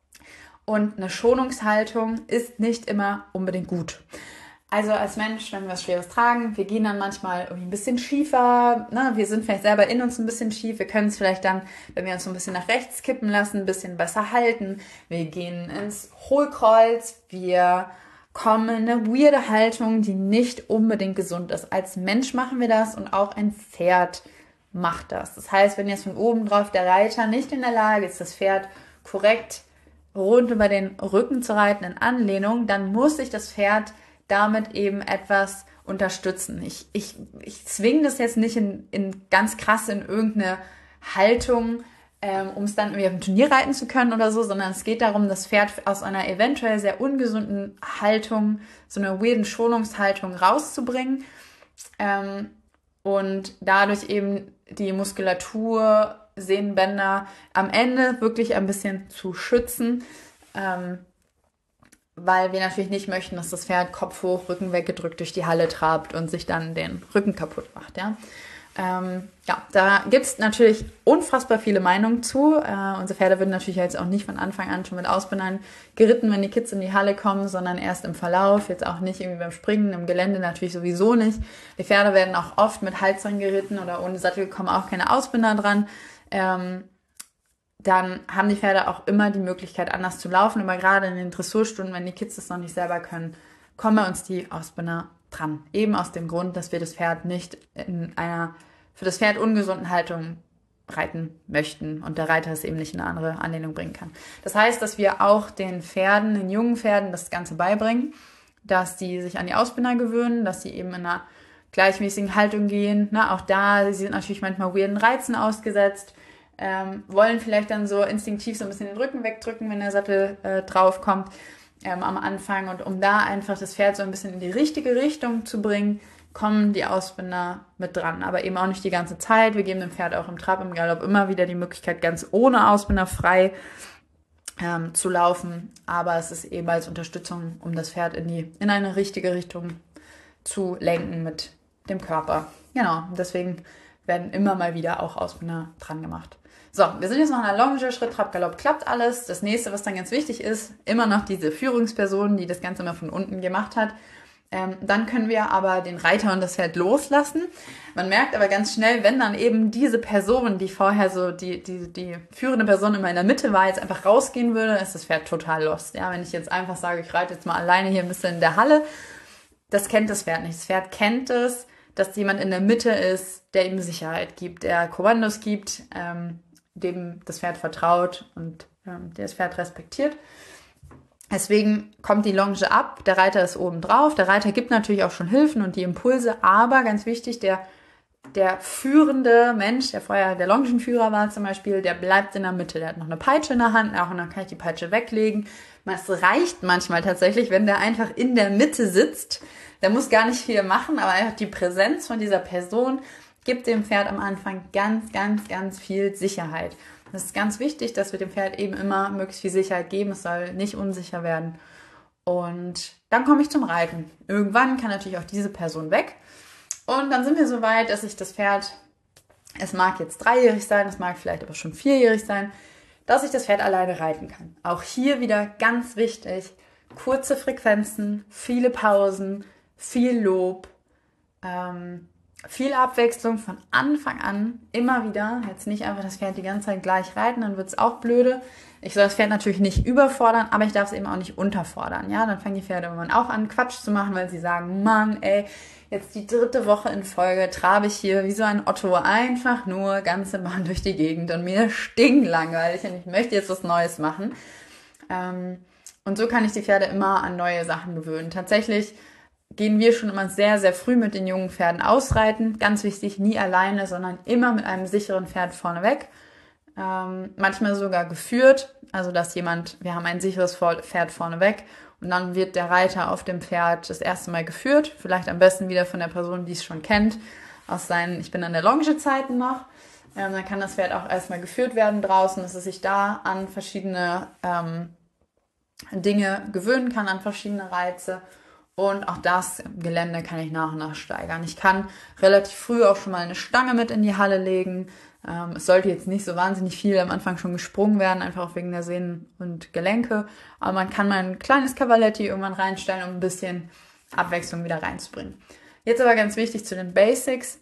Und eine Schonungshaltung ist nicht immer unbedingt gut. Also als Mensch, wenn wir was Schweres tragen, wir gehen dann manchmal irgendwie ein bisschen schiefer, ne? Wir sind vielleicht selber in uns ein bisschen schief, wir können es vielleicht dann, wenn wir uns so ein bisschen nach rechts kippen lassen, ein bisschen besser halten. Wir gehen ins Hohlkreuz, wir kommen in eine weirde Haltung, die nicht unbedingt gesund ist. Als Mensch machen wir das und auch ein Pferd macht das. Das heißt, wenn jetzt von oben drauf der Reiter nicht in der Lage ist, das Pferd korrekt rund über den Rücken zu reiten in Anlehnung, dann muss sich das Pferd damit eben etwas unterstützen. Ich, ich, ich zwinge das jetzt nicht in, in ganz krass in irgendeine Haltung, ähm, um es dann irgendwie auf dem Turnier reiten zu können oder so, sondern es geht darum, das Pferd aus einer eventuell sehr ungesunden Haltung, so einer weirden Schonungshaltung rauszubringen ähm, und dadurch eben die Muskulatur, Sehnenbänder am Ende wirklich ein bisschen zu schützen, ähm, weil wir natürlich nicht möchten, dass das Pferd Kopf hoch, Rücken weggedrückt durch die Halle trabt und sich dann den Rücken kaputt macht. Ja, ähm, ja da gibt es natürlich unfassbar viele Meinungen zu. Äh, unsere Pferde würden natürlich jetzt auch nicht von Anfang an schon mit Ausbindern geritten, wenn die Kids in die Halle kommen, sondern erst im Verlauf, jetzt auch nicht irgendwie beim Springen, im Gelände natürlich sowieso nicht. Die Pferde werden auch oft mit Halsring geritten oder ohne Sattel kommen auch keine Ausbinder dran. Ähm, dann haben die Pferde auch immer die Möglichkeit, anders zu laufen. Aber gerade in den Dressurstunden, wenn die Kids das noch nicht selber können, kommen bei uns die Ausbinder dran. Eben aus dem Grund, dass wir das Pferd nicht in einer für das Pferd ungesunden Haltung reiten möchten und der Reiter es eben nicht in eine andere Anlehnung bringen kann. Das heißt, dass wir auch den Pferden, den jungen Pferden, das Ganze beibringen, dass die sich an die Ausbinder gewöhnen, dass sie eben in einer gleichmäßigen Haltung gehen. Na, auch da, sie sind natürlich manchmal weirden Reizen ausgesetzt, ähm, wollen vielleicht dann so instinktiv so ein bisschen den Rücken wegdrücken, wenn der Sattel äh, draufkommt ähm, am Anfang. Und um da einfach das Pferd so ein bisschen in die richtige Richtung zu bringen, kommen die Ausbinder mit dran. Aber eben auch nicht die ganze Zeit. Wir geben dem Pferd auch im Trab, im Galopp immer wieder die Möglichkeit, ganz ohne Ausbinder frei ähm, zu laufen. Aber es ist eben als Unterstützung, um das Pferd in die in eine richtige Richtung zu lenken mit dem Körper. Genau, deswegen werden immer mal wieder auch Ausbinder dran gemacht. So, wir sind jetzt noch in der Longe, Schritt, Trab, Galopp, klappt alles. Das nächste, was dann ganz wichtig ist, immer noch diese Führungsperson, die das Ganze immer von unten gemacht hat. Ähm, dann können wir aber den Reiter und das Pferd loslassen. Man merkt aber ganz schnell, wenn dann eben diese Person, die vorher so die, die, die führende Person immer in der Mitte war, jetzt einfach rausgehen würde, ist das Pferd total lost. Ja, wenn ich jetzt einfach sage, ich reite jetzt mal alleine hier ein bisschen in der Halle, das kennt das Pferd nicht. Das Pferd kennt es, dass jemand in der Mitte ist, der ihm Sicherheit gibt, der Kommandos gibt, ähm, dem das Pferd vertraut und ähm, der das Pferd respektiert. Deswegen kommt die Longe ab, der Reiter ist oben drauf, der Reiter gibt natürlich auch schon Hilfen und die Impulse, aber ganz wichtig, der, der führende Mensch, der vorher der Longenführer war zum Beispiel, der bleibt in der Mitte, der hat noch eine Peitsche in der Hand, auch und dann kann ich die Peitsche weglegen. Es reicht manchmal tatsächlich, wenn der einfach in der Mitte sitzt, der muss gar nicht viel machen, aber einfach die Präsenz von dieser Person gibt dem Pferd am Anfang ganz, ganz, ganz viel Sicherheit. Es ist ganz wichtig, dass wir dem Pferd eben immer möglichst viel Sicherheit geben. Es soll nicht unsicher werden. Und dann komme ich zum Reiten. Irgendwann kann natürlich auch diese Person weg. Und dann sind wir so weit, dass ich das Pferd, es mag jetzt dreijährig sein, es mag vielleicht aber schon vierjährig sein, dass ich das Pferd alleine reiten kann. Auch hier wieder ganz wichtig, kurze Frequenzen, viele Pausen, viel Lob. Ähm, viel Abwechslung von Anfang an, immer wieder. Jetzt nicht einfach das Pferd die ganze Zeit gleich reiten, dann wird es auch blöde. Ich soll das Pferd natürlich nicht überfordern, aber ich darf es eben auch nicht unterfordern. Ja, dann fangen die Pferde irgendwann auch an, Quatsch zu machen, weil sie sagen, Mann, ey, jetzt die dritte Woche in Folge trabe ich hier wie so ein Otto einfach nur ganze Bahn durch die Gegend und mir stinklangweilig und ich möchte jetzt was Neues machen. Ähm, und so kann ich die Pferde immer an neue Sachen gewöhnen. Tatsächlich gehen wir schon immer sehr, sehr früh mit den jungen Pferden ausreiten. Ganz wichtig, nie alleine, sondern immer mit einem sicheren Pferd vorneweg. Ähm, manchmal sogar geführt, also dass jemand, wir haben ein sicheres Pferd vorneweg und dann wird der Reiter auf dem Pferd das erste Mal geführt, vielleicht am besten wieder von der Person, die es schon kennt, aus seinen, ich bin an der Longe-Zeiten noch. Ähm, dann kann das Pferd auch erstmal geführt werden draußen, dass es sich da an verschiedene ähm, Dinge gewöhnen kann, an verschiedene Reize. Und auch das Gelände kann ich nach und nach steigern. Ich kann relativ früh auch schon mal eine Stange mit in die Halle legen. Ähm, es sollte jetzt nicht so wahnsinnig viel am Anfang schon gesprungen werden, einfach auch wegen der Sehnen und Gelenke. Aber man kann mal ein kleines Cavaletti irgendwann reinstellen, um ein bisschen Abwechslung wieder reinzubringen. Jetzt aber ganz wichtig zu den Basics.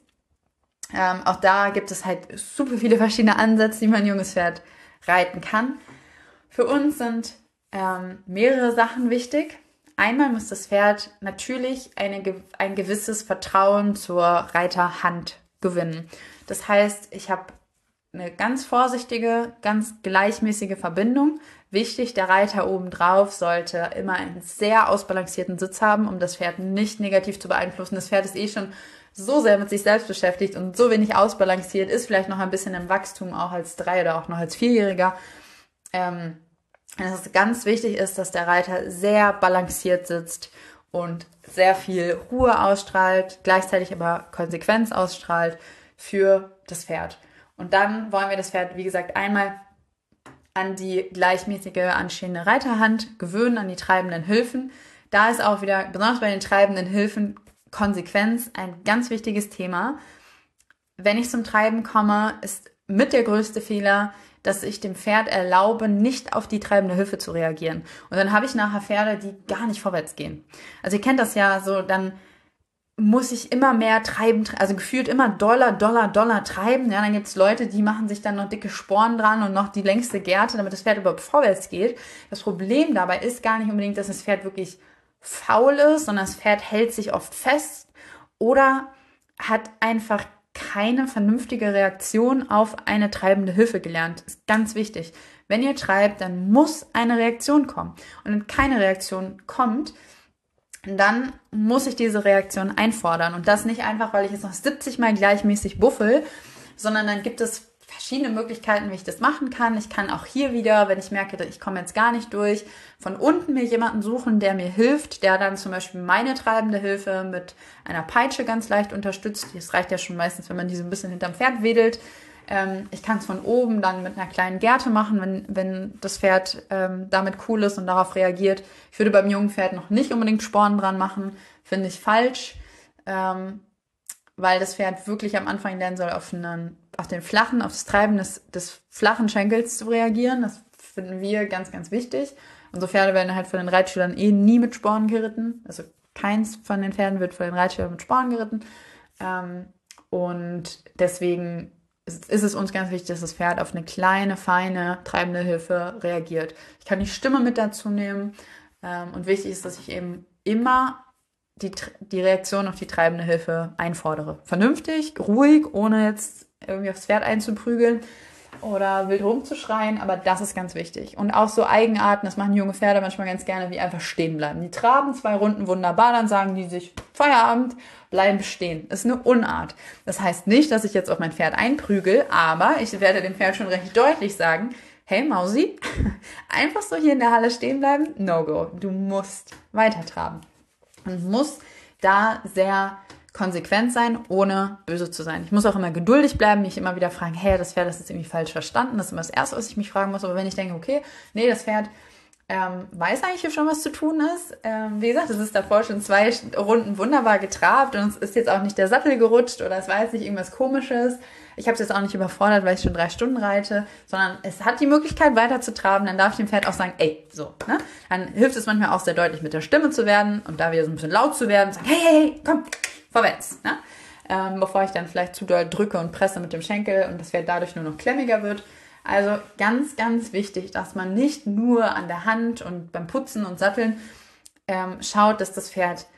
Ähm, auch da gibt es halt super viele verschiedene Ansätze, wie man ein junges Pferd reiten kann. Für uns sind ähm, mehrere Sachen wichtig. Einmal muss das Pferd natürlich eine, ein gewisses Vertrauen zur Reiterhand gewinnen. Das heißt, ich habe eine ganz vorsichtige, ganz gleichmäßige Verbindung. Wichtig, der Reiter obendrauf sollte immer einen sehr ausbalancierten Sitz haben, um das Pferd nicht negativ zu beeinflussen. Das Pferd ist eh schon so sehr mit sich selbst beschäftigt und so wenig ausbalanciert, ist vielleicht noch ein bisschen im Wachstum, auch als Drei- oder auch noch als Vierjähriger. Ähm, dass es ganz wichtig ist, dass der Reiter sehr balanciert sitzt und sehr viel Ruhe ausstrahlt, gleichzeitig aber Konsequenz ausstrahlt für das Pferd. Und dann wollen wir das Pferd, wie gesagt, einmal an die gleichmäßige anstehende Reiterhand gewöhnen, an die treibenden Hilfen. Da ist auch wieder, besonders bei den treibenden Hilfen, Konsequenz ein ganz wichtiges Thema. Wenn ich zum Treiben komme, ist mit der größte Fehler, dass ich dem Pferd erlaube, nicht auf die treibende Hilfe zu reagieren. Und dann habe ich nachher Pferde, die gar nicht vorwärts gehen. Also ihr kennt das ja so, dann muss ich immer mehr treiben, also gefühlt immer Dollar, Dollar, Dollar treiben. Ja, dann gibt es Leute, die machen sich dann noch dicke Sporen dran und noch die längste Gerte, damit das Pferd überhaupt vorwärts geht. Das Problem dabei ist gar nicht unbedingt, dass das Pferd wirklich faul ist, sondern das Pferd hält sich oft fest oder hat einfach keine vernünftige Reaktion auf eine treibende Hilfe gelernt. Das ist ganz wichtig. Wenn ihr treibt, dann muss eine Reaktion kommen. Und wenn keine Reaktion kommt, dann muss ich diese Reaktion einfordern. Und das nicht einfach, weil ich jetzt noch siebzig Mal gleichmäßig buffel, sondern dann gibt es verschiedene Möglichkeiten, wie ich das machen kann. Ich kann auch hier wieder, wenn ich merke, ich komme jetzt gar nicht durch, von unten mir jemanden suchen, der mir hilft, der dann zum Beispiel meine treibende Hilfe mit einer Peitsche ganz leicht unterstützt. Das reicht ja schon meistens, wenn man die so ein bisschen hinterm Pferd wedelt. Ähm, ich kann es von oben dann mit einer kleinen Gerte machen, wenn, wenn das Pferd ähm, damit cool ist und darauf reagiert. Ich würde beim jungen Pferd noch nicht unbedingt Sporen dran machen, finde ich falsch, ähm, weil das Pferd wirklich am Anfang lernen soll, auf, einen, auf den flachen, auf das Treiben des, des flachen Schenkels zu reagieren. Das finden wir ganz, ganz wichtig. Unsere Pferde werden halt von den Reitschülern eh nie mit Sporen geritten. Also keins von den Pferden wird von den Reitschülern mit Sporen geritten. Ähm, und deswegen ist, ist es uns ganz wichtig, dass das Pferd auf eine kleine, feine, treibende Hilfe reagiert. Ich kann die Stimme mit dazu nehmen. Ähm, und wichtig ist, dass ich eben immer Die, die Reaktion auf die treibende Hilfe einfordere. Vernünftig, ruhig, ohne jetzt irgendwie aufs Pferd einzuprügeln oder wild rumzuschreien, aber das ist ganz wichtig. Und auch so Eigenarten, das machen junge Pferde manchmal ganz gerne, wie einfach stehen bleiben. Die traben zwei Runden wunderbar, dann sagen die sich Feierabend, bleiben stehen. Das ist eine Unart. Das heißt nicht, dass ich jetzt auf mein Pferd einprügel, aber ich werde dem Pferd schon recht deutlich sagen, hey Mausi, einfach so hier in der Halle stehen bleiben, no go. Du musst weiter traben. Und muss da sehr konsequent sein, ohne böse zu sein. Ich muss auch immer geduldig bleiben, mich immer wieder fragen, hey, das Pferd, das ist irgendwie falsch verstanden. Das ist immer das Erste, was ich mich fragen muss. Aber wenn ich denke, okay, nee, das Pferd ähm, weiß eigentlich schon, was zu tun ist. Ähm, wie gesagt, es ist davor schon zwei Runden wunderbar getrabt und es ist jetzt auch nicht der Sattel gerutscht oder es war jetzt nicht irgendwas Komisches. Ich habe es jetzt auch nicht überfordert, weil ich schon drei Stunden reite, sondern es hat die Möglichkeit weiter zu traben. Dann darf ich dem Pferd auch sagen, ey, so. Ne? Dann hilft es manchmal auch sehr deutlich mit der Stimme zu werden und da wieder so ein bisschen laut zu werden, sagen, hey, hey, hey, komm, vorwärts. Ne? ähm, bevor ich dann vielleicht zu doll drücke und presse mit dem Schenkel und das Pferd dadurch nur noch klemmiger wird. Also ganz, ganz wichtig, dass man nicht nur an der Hand und beim Putzen und Satteln ähm, schaut, dass das Pferd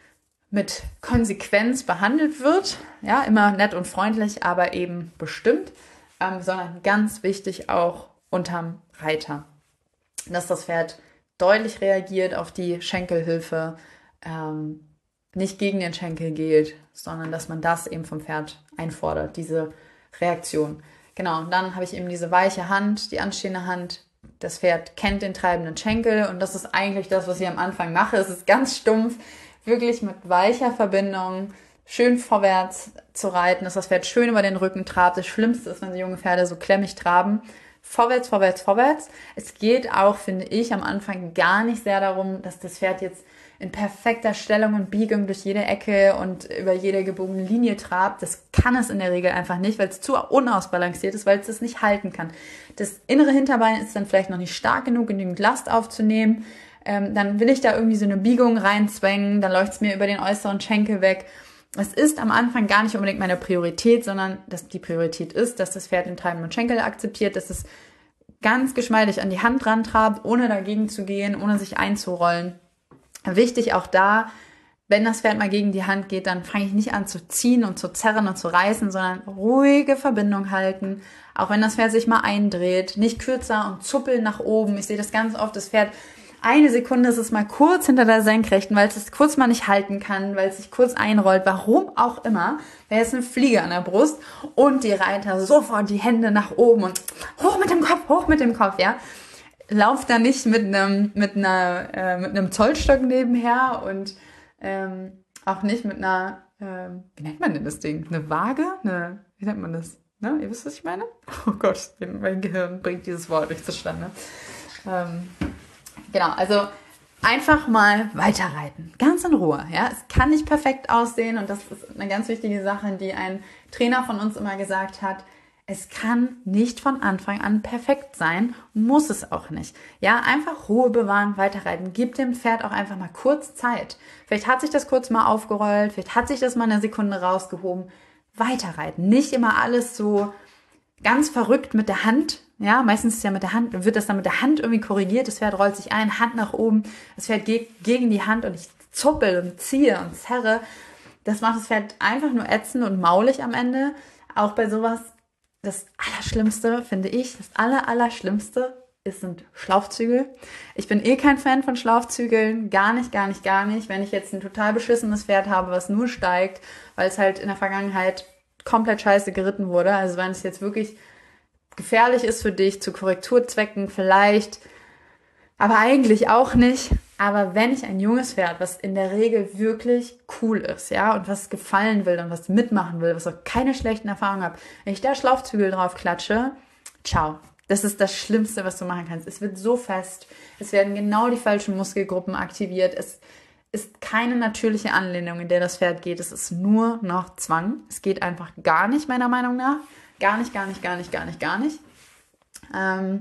mit Konsequenz behandelt wird, ja, immer nett und freundlich, aber eben bestimmt, ähm, sondern ganz wichtig auch unterm Reiter, dass das Pferd deutlich reagiert auf die Schenkelhilfe, ähm, nicht gegen den Schenkel geht, sondern dass man das eben vom Pferd einfordert, diese Reaktion. Genau, und dann habe ich eben diese weiche Hand, die anstehende Hand. Das Pferd kennt den treibenden Schenkel und das ist eigentlich das, was ich am Anfang mache. Es ist ganz stumpf, wirklich mit weicher Verbindung schön vorwärts zu reiten, dass das Pferd schön über den Rücken trabt. Das Schlimmste ist, wenn so junge Pferde so klemmig traben. Vorwärts, vorwärts, vorwärts. Es geht auch, finde ich, am Anfang gar nicht sehr darum, dass das Pferd jetzt in perfekter Stellung und Biegung durch jede Ecke und über jede gebogene Linie trabt. Das kann es in der Regel einfach nicht, weil es zu unausbalanciert ist, weil es das nicht halten kann. Das innere Hinterbein ist dann vielleicht noch nicht stark genug, genügend Last aufzunehmen. Ähm, dann will ich da irgendwie so eine Biegung reinzwängen, dann läuft es mir über den äußeren Schenkel weg. Es ist am Anfang gar nicht unbedingt meine Priorität, sondern dass die Priorität ist, dass das Pferd den treibenden Schenkel akzeptiert, dass es ganz geschmeidig an die Hand rantrabt, ohne dagegen zu gehen, ohne sich einzurollen. Wichtig auch da, wenn das Pferd mal gegen die Hand geht, dann fange ich nicht an zu ziehen und zu zerren und zu reißen, sondern ruhige Verbindung halten. Auch wenn das Pferd sich mal eindreht, nicht kürzer und zuppeln nach oben. Ich sehe das ganz oft, das Pferd, eine Sekunde ist es mal kurz hinter der Senkrechten, weil es es kurz mal nicht halten kann, weil es sich kurz einrollt, warum auch immer. Da ist eine Fliege an der Brust und die Reiter sofort die Hände nach oben und hoch mit dem Kopf, hoch mit dem Kopf, ja. Lauf da nicht mit einem mit einer äh, mit einem Zollstock nebenher und ähm, auch nicht mit einer ähm, wie nennt man denn das Ding? Eine Waage? Eine, wie nennt man das? Ne? Ihr wisst, was ich meine? Oh Gott, mein Gehirn bringt dieses Wort nicht zustande. Ähm, genau, also einfach mal weiterreiten, ganz in Ruhe. Ja, es kann nicht perfekt aussehen und das ist eine ganz wichtige Sache, die ein Trainer von uns immer gesagt hat. Es kann nicht von Anfang an perfekt sein, muss es auch nicht. Ja, einfach Ruhe bewahren, weiterreiten. Gib dem Pferd auch einfach mal kurz Zeit. Vielleicht hat sich das kurz mal aufgerollt, vielleicht hat sich das mal eine Sekunde rausgehoben. Weiterreiten. Nicht immer alles so ganz verrückt mit der Hand. Ja, meistens ist ja mit der Hand, wird das dann mit der Hand irgendwie korrigiert. Das Pferd rollt sich ein, Hand nach oben. Das Pferd geht gegen die Hand und ich zuppel und ziehe und zerre. Das macht das Pferd einfach nur ätzend und maulig am Ende. Auch bei sowas. Das Allerschlimmste, finde ich, das Aller, Allerschlimmste ist, sind Schlaufzügel. Ich bin eh kein Fan von Schlaufzügeln. Gar nicht, gar nicht, gar nicht. Wenn ich jetzt ein total beschissenes Pferd habe, was nur steigt, weil es halt in der Vergangenheit komplett scheiße geritten wurde. Also wenn es jetzt wirklich gefährlich ist für dich, zu Korrekturzwecken vielleicht, aber eigentlich auch nicht. Aber wenn ich ein junges Pferd, was in der Regel wirklich cool ist, ja, und was gefallen will und was mitmachen will, was auch keine schlechten Erfahrungen hat, wenn ich da Schlaufzügel drauf klatsche, ciao. Das ist das Schlimmste, was du machen kannst. Es wird so fest, es werden genau die falschen Muskelgruppen aktiviert, es ist keine natürliche Anlehnung, in der das Pferd geht, es ist nur noch Zwang. Es geht einfach gar nicht, meiner Meinung nach. Gar nicht, gar nicht, gar nicht, gar nicht, gar nicht. Ähm,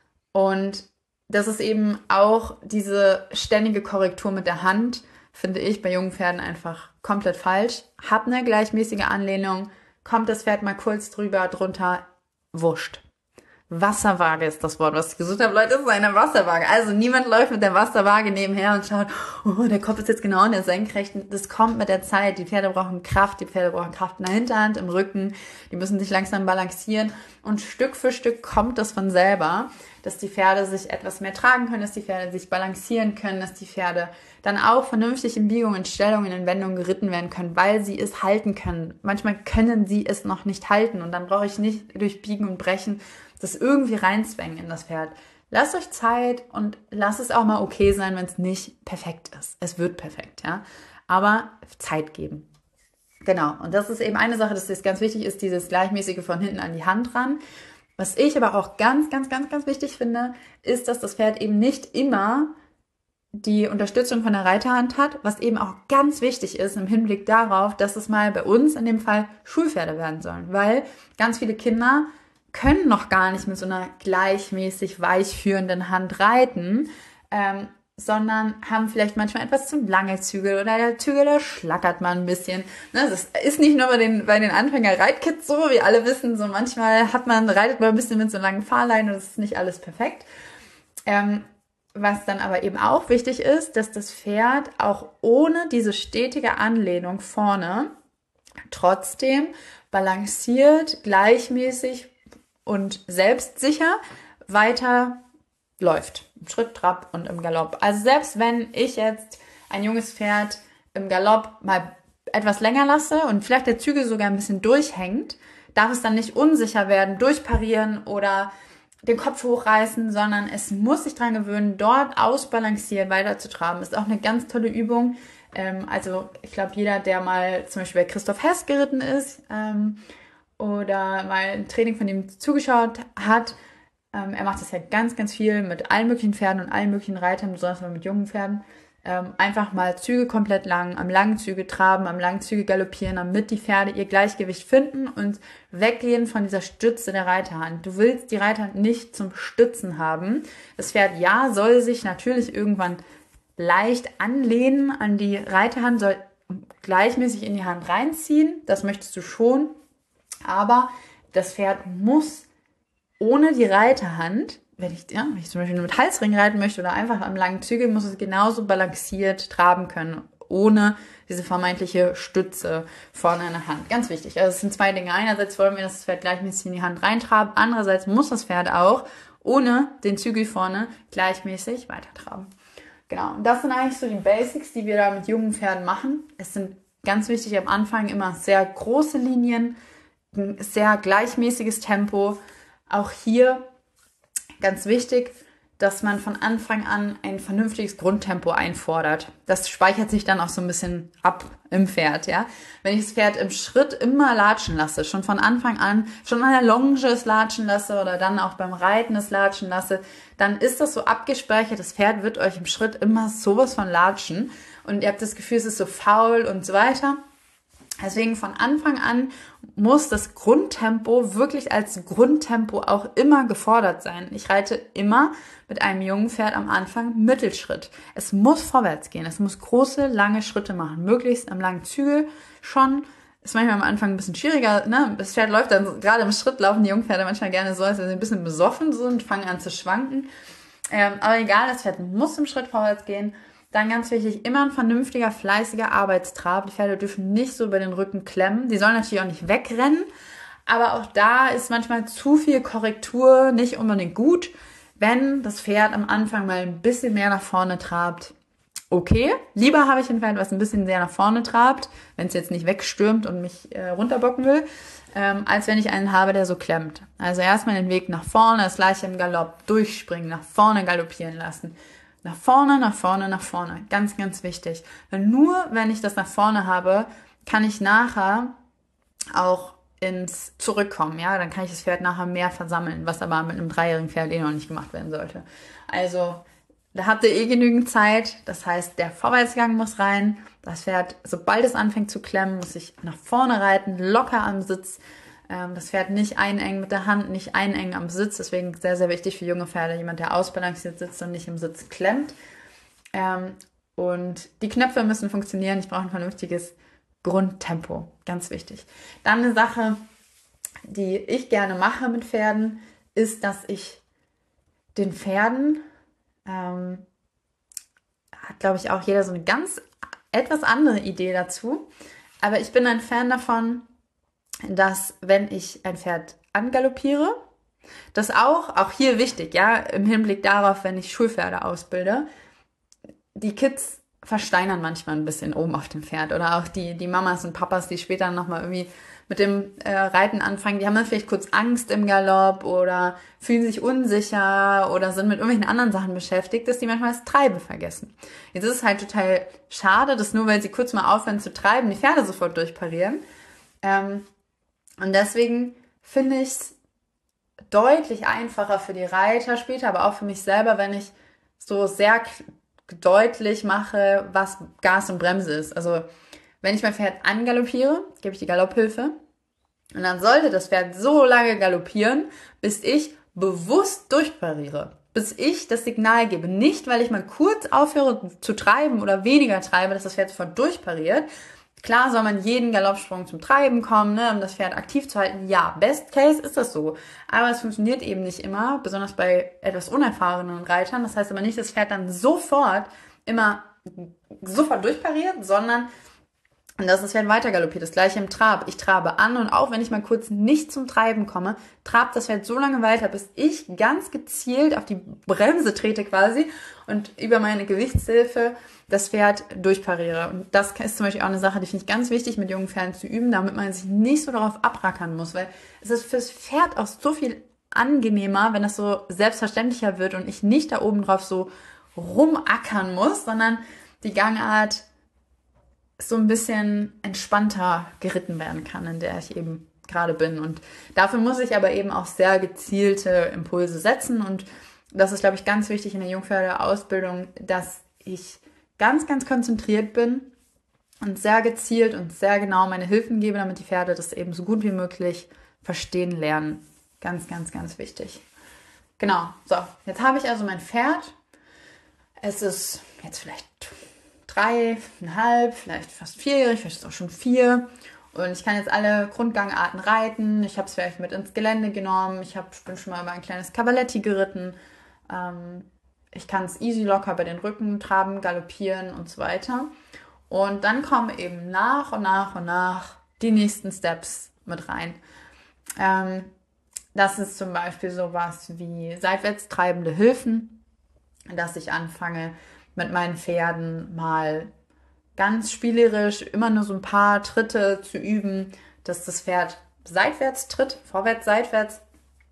und das ist eben auch diese ständige Korrektur mit der Hand, finde ich bei jungen Pferden einfach komplett falsch. Hab eine gleichmäßige Anlehnung, kommt das Pferd mal kurz drüber, drunter, wurscht. Wasserwaage ist das Wort, was ich gesucht habe. Leute, das ist eine Wasserwaage. Also niemand läuft mit der Wasserwaage nebenher und schaut, oh, der Kopf ist jetzt genau in der Senkrechten. Das kommt mit der Zeit. Die Pferde brauchen Kraft, die Pferde brauchen Kraft in der Hinterhand, im Rücken. Die müssen sich langsam balancieren. Und Stück für Stück kommt das von selber, dass die Pferde sich etwas mehr tragen können, dass die Pferde sich balancieren können, dass die Pferde dann auch vernünftig in Biegungen, in Stellungen, in Wendungen geritten werden können, weil sie es halten können. Manchmal können sie es noch nicht halten und dann brauche ich nicht durch Biegen und Brechen das irgendwie reinzwängen in das Pferd. Lasst euch Zeit und lasst es auch mal okay sein, wenn es nicht perfekt ist. Es wird perfekt, ja. Aber Zeit geben. Genau. Und das ist eben eine Sache, dass das ganz wichtig ist, dieses gleichmäßige von hinten an die Hand ran. Was ich aber auch ganz, ganz, ganz, ganz wichtig finde, ist, dass das Pferd eben nicht immer die Unterstützung von der Reiterhand hat, was eben auch ganz wichtig ist im Hinblick darauf, dass es mal bei uns in dem Fall Schulpferde werden sollen. Weil ganz viele Kinder können noch gar nicht mit so einer gleichmäßig weich führenden Hand reiten, ähm, sondern haben vielleicht manchmal etwas zu lange Zügel oder der Zügel, der schlackert mal ein bisschen. Ne, das ist nicht nur bei den, bei den Anfänger-Reitkits so, wie alle wissen, so manchmal hat man, reitet man ein bisschen mit so langen Fahrleinen und das ist nicht alles perfekt. Ähm, was dann aber eben auch wichtig ist, dass das Pferd auch ohne diese stetige Anlehnung vorne trotzdem balanciert, gleichmäßig und selbstsicher weiter läuft. Im Schritt, Trab und im Galopp. Also selbst wenn ich jetzt ein junges Pferd im Galopp mal etwas länger lasse und vielleicht der Zügel sogar ein bisschen durchhängt, darf es dann nicht unsicher werden, durchparieren oder den Kopf hochreißen, sondern es muss sich daran gewöhnen, dort ausbalanciert weiter zu traben. Ist auch eine ganz tolle Übung. Ähm, also ich glaube, jeder, der mal zum Beispiel bei Christoph Hess geritten ist ähm, oder mal ein Training von ihm zugeschaut hat, Ähm, er macht das ja ganz, ganz viel mit allen möglichen Pferden und allen möglichen Reitern, besonders mit jungen Pferden. Ähm, einfach mal Züge komplett lang, am langen Züge traben, am langen Züge galoppieren, damit die Pferde ihr Gleichgewicht finden und weggehen von dieser Stütze der Reiterhand. Du willst die Reiterhand nicht zum Stützen haben. Das Pferd, ja, soll sich natürlich irgendwann leicht anlehnen an die Reiterhand, soll gleichmäßig in die Hand reinziehen. Das möchtest du schon. Aber das Pferd muss ohne die Reiterhand, wenn ich, ja, wenn ich zum Beispiel nur mit Halsring reiten möchte oder einfach am langen Zügel, muss es genauso balanciert traben können, ohne diese vermeintliche Stütze vorne in der Hand. Ganz wichtig. Also es sind zwei Dinge. Einerseits wollen wir, dass das Pferd gleichmäßig in die Hand reintraben. Andererseits muss das Pferd auch ohne den Zügel vorne gleichmäßig weitertraben. Genau. Und das sind eigentlich so die Basics, die wir da mit jungen Pferden machen. Es sind ganz wichtig am Anfang immer sehr große Linien, ein sehr gleichmäßiges Tempo. Auch hier ganz wichtig, dass man von Anfang an ein vernünftiges Grundtempo einfordert. Das speichert sich dann auch so ein bisschen ab im Pferd, ja. Wenn ich das Pferd im Schritt immer latschen lasse, schon von Anfang an, schon an der Longe es latschen lasse oder dann auch beim Reiten es latschen lasse, dann ist das so abgespeichert, das Pferd wird euch im Schritt immer sowas von latschen und ihr habt das Gefühl, es ist so faul und so weiter. Deswegen von Anfang an muss das Grundtempo wirklich als Grundtempo auch immer gefordert sein. Ich reite immer mit einem jungen Pferd am Anfang Mittelschritt. Es muss vorwärts gehen. Es muss große, lange Schritte machen. Möglichst am langen Zügel schon. Ist manchmal am Anfang ein bisschen schwieriger. Ne? Das Pferd läuft dann, gerade im Schritt laufen die jungen Pferde manchmal gerne so, als wenn sie ein bisschen besoffen sind, fangen an zu schwanken. Ähm, aber egal, das Pferd muss im Schritt vorwärts gehen. Dann ganz wichtig, immer ein vernünftiger, fleißiger Arbeitstrab. Die Pferde dürfen nicht so über den Rücken klemmen. Die sollen natürlich auch nicht wegrennen. Aber auch da ist manchmal zu viel Korrektur nicht unbedingt gut. Wenn das Pferd am Anfang mal ein bisschen mehr nach vorne trabt, okay. Lieber habe ich ein Pferd, was ein bisschen sehr nach vorne trabt, wenn es jetzt nicht wegstürmt und mich äh, runterbocken will, ähm, als wenn ich einen habe, der so klemmt. Also erstmal den Weg nach vorne, das gleiche im Galopp, durchspringen, nach vorne galoppieren lassen. Nach vorne, nach vorne, nach vorne. Ganz, ganz wichtig. Weil nur wenn ich das nach vorne habe, kann ich nachher auch ins Zurückkommen. Ja, dann kann ich das Pferd nachher mehr versammeln, was aber mit einem dreijährigen Pferd eh noch nicht gemacht werden sollte. Also, da habt ihr eh genügend Zeit. Das heißt, der Vorwärtsgang muss rein. Das Pferd, sobald es anfängt zu klemmen, muss ich nach vorne reiten, locker am Sitz. Das Pferd nicht einengen mit der Hand, nicht einengen am Sitz. Deswegen sehr, sehr wichtig für junge Pferde, jemand, der ausbalanciert sitzt und nicht im Sitz klemmt. Ähm, und die Knöpfe müssen funktionieren. Ich brauche ein vernünftiges Grundtempo. Ganz wichtig. Dann eine Sache, die ich gerne mache mit Pferden, ist, dass ich den Pferden, ähm, hat glaube ich auch jeder so eine ganz etwas andere Idee dazu. Aber ich bin ein Fan davon, dass wenn ich ein Pferd angaloppiere, das auch, auch hier wichtig, ja, im Hinblick darauf, wenn ich Schulpferde ausbilde, die Kids versteinern manchmal ein bisschen oben auf dem Pferd oder auch die, die Mamas und Papas, die später nochmal irgendwie mit dem äh, Reiten anfangen, die haben dann vielleicht kurz Angst im Galopp oder fühlen sich unsicher oder sind mit irgendwelchen anderen Sachen beschäftigt, dass die manchmal das Treiben vergessen. Jetzt ist es halt total schade, dass nur weil sie kurz mal aufhören zu treiben, die Pferde sofort durchparieren. Ähm, Und deswegen finde ich es deutlich einfacher für die Reiter später, aber auch für mich selber, wenn ich so sehr k- deutlich mache, was Gas und Bremse ist. Also wenn ich mein Pferd angaloppiere, gebe ich die Galopphilfe und dann sollte das Pferd so lange galoppieren, bis ich bewusst durchpariere. bis ich das Signal gebe. Nicht, weil ich mal kurz aufhöre zu treiben oder weniger treibe, dass das Pferd sofort durchpariert. Klar soll man jeden Galoppsprung zum Treiben kommen, ne, um das Pferd aktiv zu halten. Ja, best case ist das so. Aber es funktioniert eben nicht immer, besonders bei etwas unerfahrenen Reitern. Das heißt aber nicht, dass das Pferd dann sofort immer sofort durchpariert, sondern dass das Pferd weiter galoppiert. Das gleiche im Trab. Ich trabe an und auch wenn ich mal kurz nicht zum Treiben komme, trabt das Pferd so lange weiter, bis ich ganz gezielt auf die Bremse trete quasi und über meine Gewichtshilfe das Pferd durchpariere. Und das ist zum Beispiel auch eine Sache, die finde ich ganz wichtig, mit jungen Pferden zu üben, damit man sich nicht so darauf abrackern muss, weil es ist fürs Pferd auch so viel angenehmer, wenn das so selbstverständlicher wird und ich nicht da oben drauf so rumackern muss, sondern die Gangart so ein bisschen entspannter geritten werden kann, in der ich eben gerade bin. Und dafür muss ich aber eben auch sehr gezielte Impulse setzen. Und das ist, glaube ich, ganz wichtig in der Jungpferdeausbildung, dass ich ganz, ganz konzentriert bin und sehr gezielt und sehr genau meine Hilfen gebe, damit die Pferde das eben so gut wie möglich verstehen lernen. Ganz, ganz, ganz wichtig. Genau, so, jetzt habe ich also mein Pferd. Es ist jetzt vielleicht dreieinhalb, vielleicht fast vierjährig, vielleicht ist es auch schon vier. Und ich kann jetzt alle Grundgangarten reiten. Ich habe es vielleicht mit ins Gelände genommen. Ich hab, bin schon mal über ein kleines Cavaletti geritten. Ähm, ich kann es easy locker bei den Rücken traben, galoppieren und so weiter. Und dann kommen eben nach und nach und nach die nächsten Steps mit rein. Ähm, das ist zum Beispiel sowas wie seitwärts treibende Hilfen, dass ich anfange, mit meinen Pferden mal ganz spielerisch immer nur so ein paar Tritte zu üben, dass das Pferd seitwärts tritt, vorwärts, seitwärts.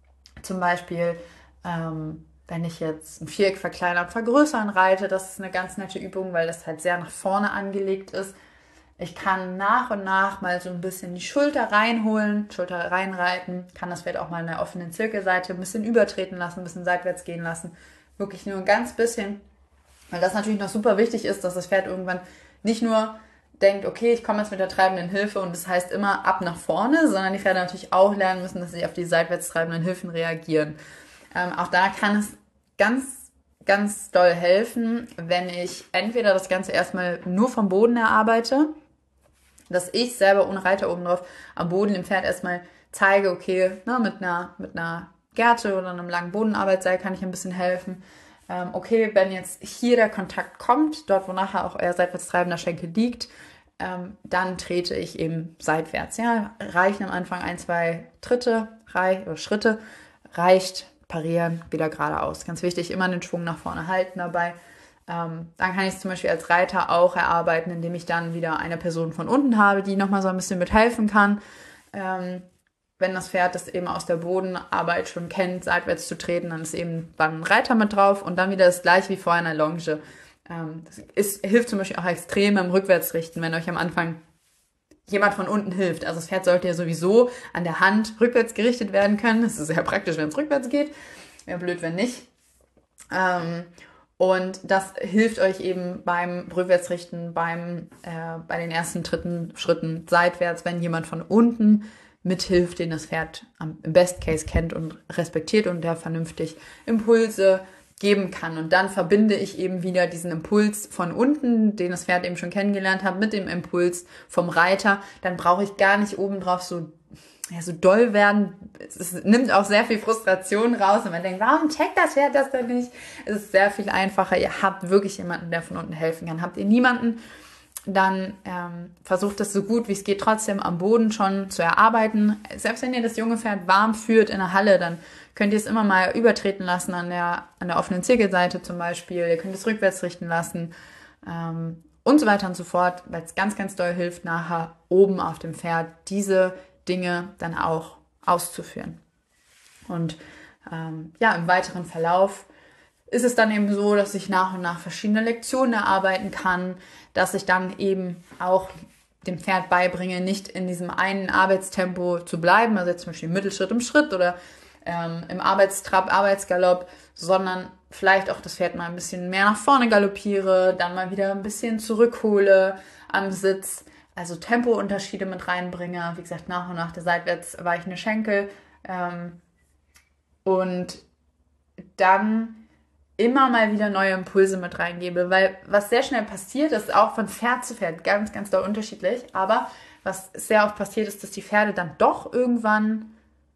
Zum Beispiel, ähm, wenn ich jetzt ein Viereck verkleinern, vergrößern reite, das ist eine ganz nette Übung, weil das halt sehr nach vorne angelegt ist. Ich kann nach und nach mal so ein bisschen die Schulter reinholen, Schulter reinreiten, kann das Pferd auch mal in der offenen Zirkelseite ein bisschen übertreten lassen, ein bisschen seitwärts gehen lassen. Wirklich nur ein ganz bisschen. Weil das natürlich noch super wichtig ist, dass das Pferd irgendwann nicht nur denkt, okay, ich komme jetzt mit der treibenden Hilfe und das heißt immer ab nach vorne, sondern die Pferde natürlich auch lernen müssen, dass sie auf die seitwärts treibenden Hilfen reagieren. Ähm, auch da kann es ganz, ganz doll helfen, wenn ich entweder das Ganze erstmal nur vom Boden erarbeite, dass ich selber ohne Reiter oben drauf am Boden dem Pferd erstmal zeige, okay, ne, mit einer, mit einer Gerte oder einem langen Bodenarbeitsseil kann ich ein bisschen helfen. Okay, wenn jetzt hier der Kontakt kommt, dort wo nachher auch euer seitwärts treibender Schenkel liegt, ähm, dann trete ich eben seitwärts. Ja, reichen am Anfang ein, zwei Tritte, rei oder Schritte, reicht, parieren, wieder geradeaus. Ganz wichtig, immer den Schwung nach vorne halten dabei. Ähm, dann kann ich es zum Beispiel als Reiter auch erarbeiten, indem ich dann wieder eine Person von unten habe, die nochmal so ein bisschen mithelfen kann. Ähm, Wenn das Pferd das eben aus der Bodenarbeit schon kennt, seitwärts zu treten, dann ist eben dann ein Reiter mit drauf und dann wieder das gleiche wie vorher in der Longe. Ähm, das ist, hilft zum Beispiel auch extrem beim Rückwärtsrichten, wenn euch am Anfang jemand von unten hilft. Also das Pferd sollte ja sowieso an der Hand rückwärts gerichtet werden können. Das ist sehr praktisch, wenn es rückwärts geht. Wäre blöd, wenn nicht. Ähm, und das hilft euch eben beim Rückwärtsrichten, beim, äh, bei den ersten dritten Schritten seitwärts, wenn jemand von unten mithilft, den das Pferd im Best Case kennt und respektiert und der vernünftig Impulse geben kann. Und dann verbinde ich eben wieder diesen Impuls von unten, den das Pferd eben schon kennengelernt hat, mit dem Impuls vom Reiter. Dann brauche ich gar nicht obendrauf so, ja, so doll werden. Es, es nimmt auch sehr viel Frustration raus und man denkt, warum checkt das Pferd das denn nicht? Es ist sehr viel einfacher. Ihr habt wirklich jemanden, der von unten helfen kann. Habt ihr niemanden, dann ähm, versucht es so gut wie es geht trotzdem am Boden schon zu erarbeiten. Selbst wenn ihr das junge Pferd warm führt in der Halle, dann könnt ihr es immer mal übertreten lassen an der, an der offenen Zirkelseite zum Beispiel. Ihr könnt es rückwärts richten lassen ähm, und so weiter und so fort, weil es ganz, ganz doll hilft, nachher oben auf dem Pferd diese Dinge dann auch auszuführen. Und ähm, ja, im weiteren Verlauf ist es dann eben so, dass ich nach und nach verschiedene Lektionen erarbeiten kann, dass ich dann eben auch dem Pferd beibringe, nicht in diesem einen Arbeitstempo zu bleiben, also jetzt zum Beispiel Mittelschritt im Schritt oder ähm, im Arbeitstrab, Arbeitsgalopp, sondern vielleicht auch das Pferd mal ein bisschen mehr nach vorne galoppiere, dann mal wieder ein bisschen zurückhole am Sitz, also Tempounterschiede mit reinbringe, wie gesagt, nach und nach der seitwärts weichende Schenkel ähm, und dann immer mal wieder neue Impulse mit reingebe, weil was sehr schnell passiert, ist auch von Pferd zu Pferd ganz, ganz doll unterschiedlich, aber was sehr oft passiert ist, dass die Pferde dann doch irgendwann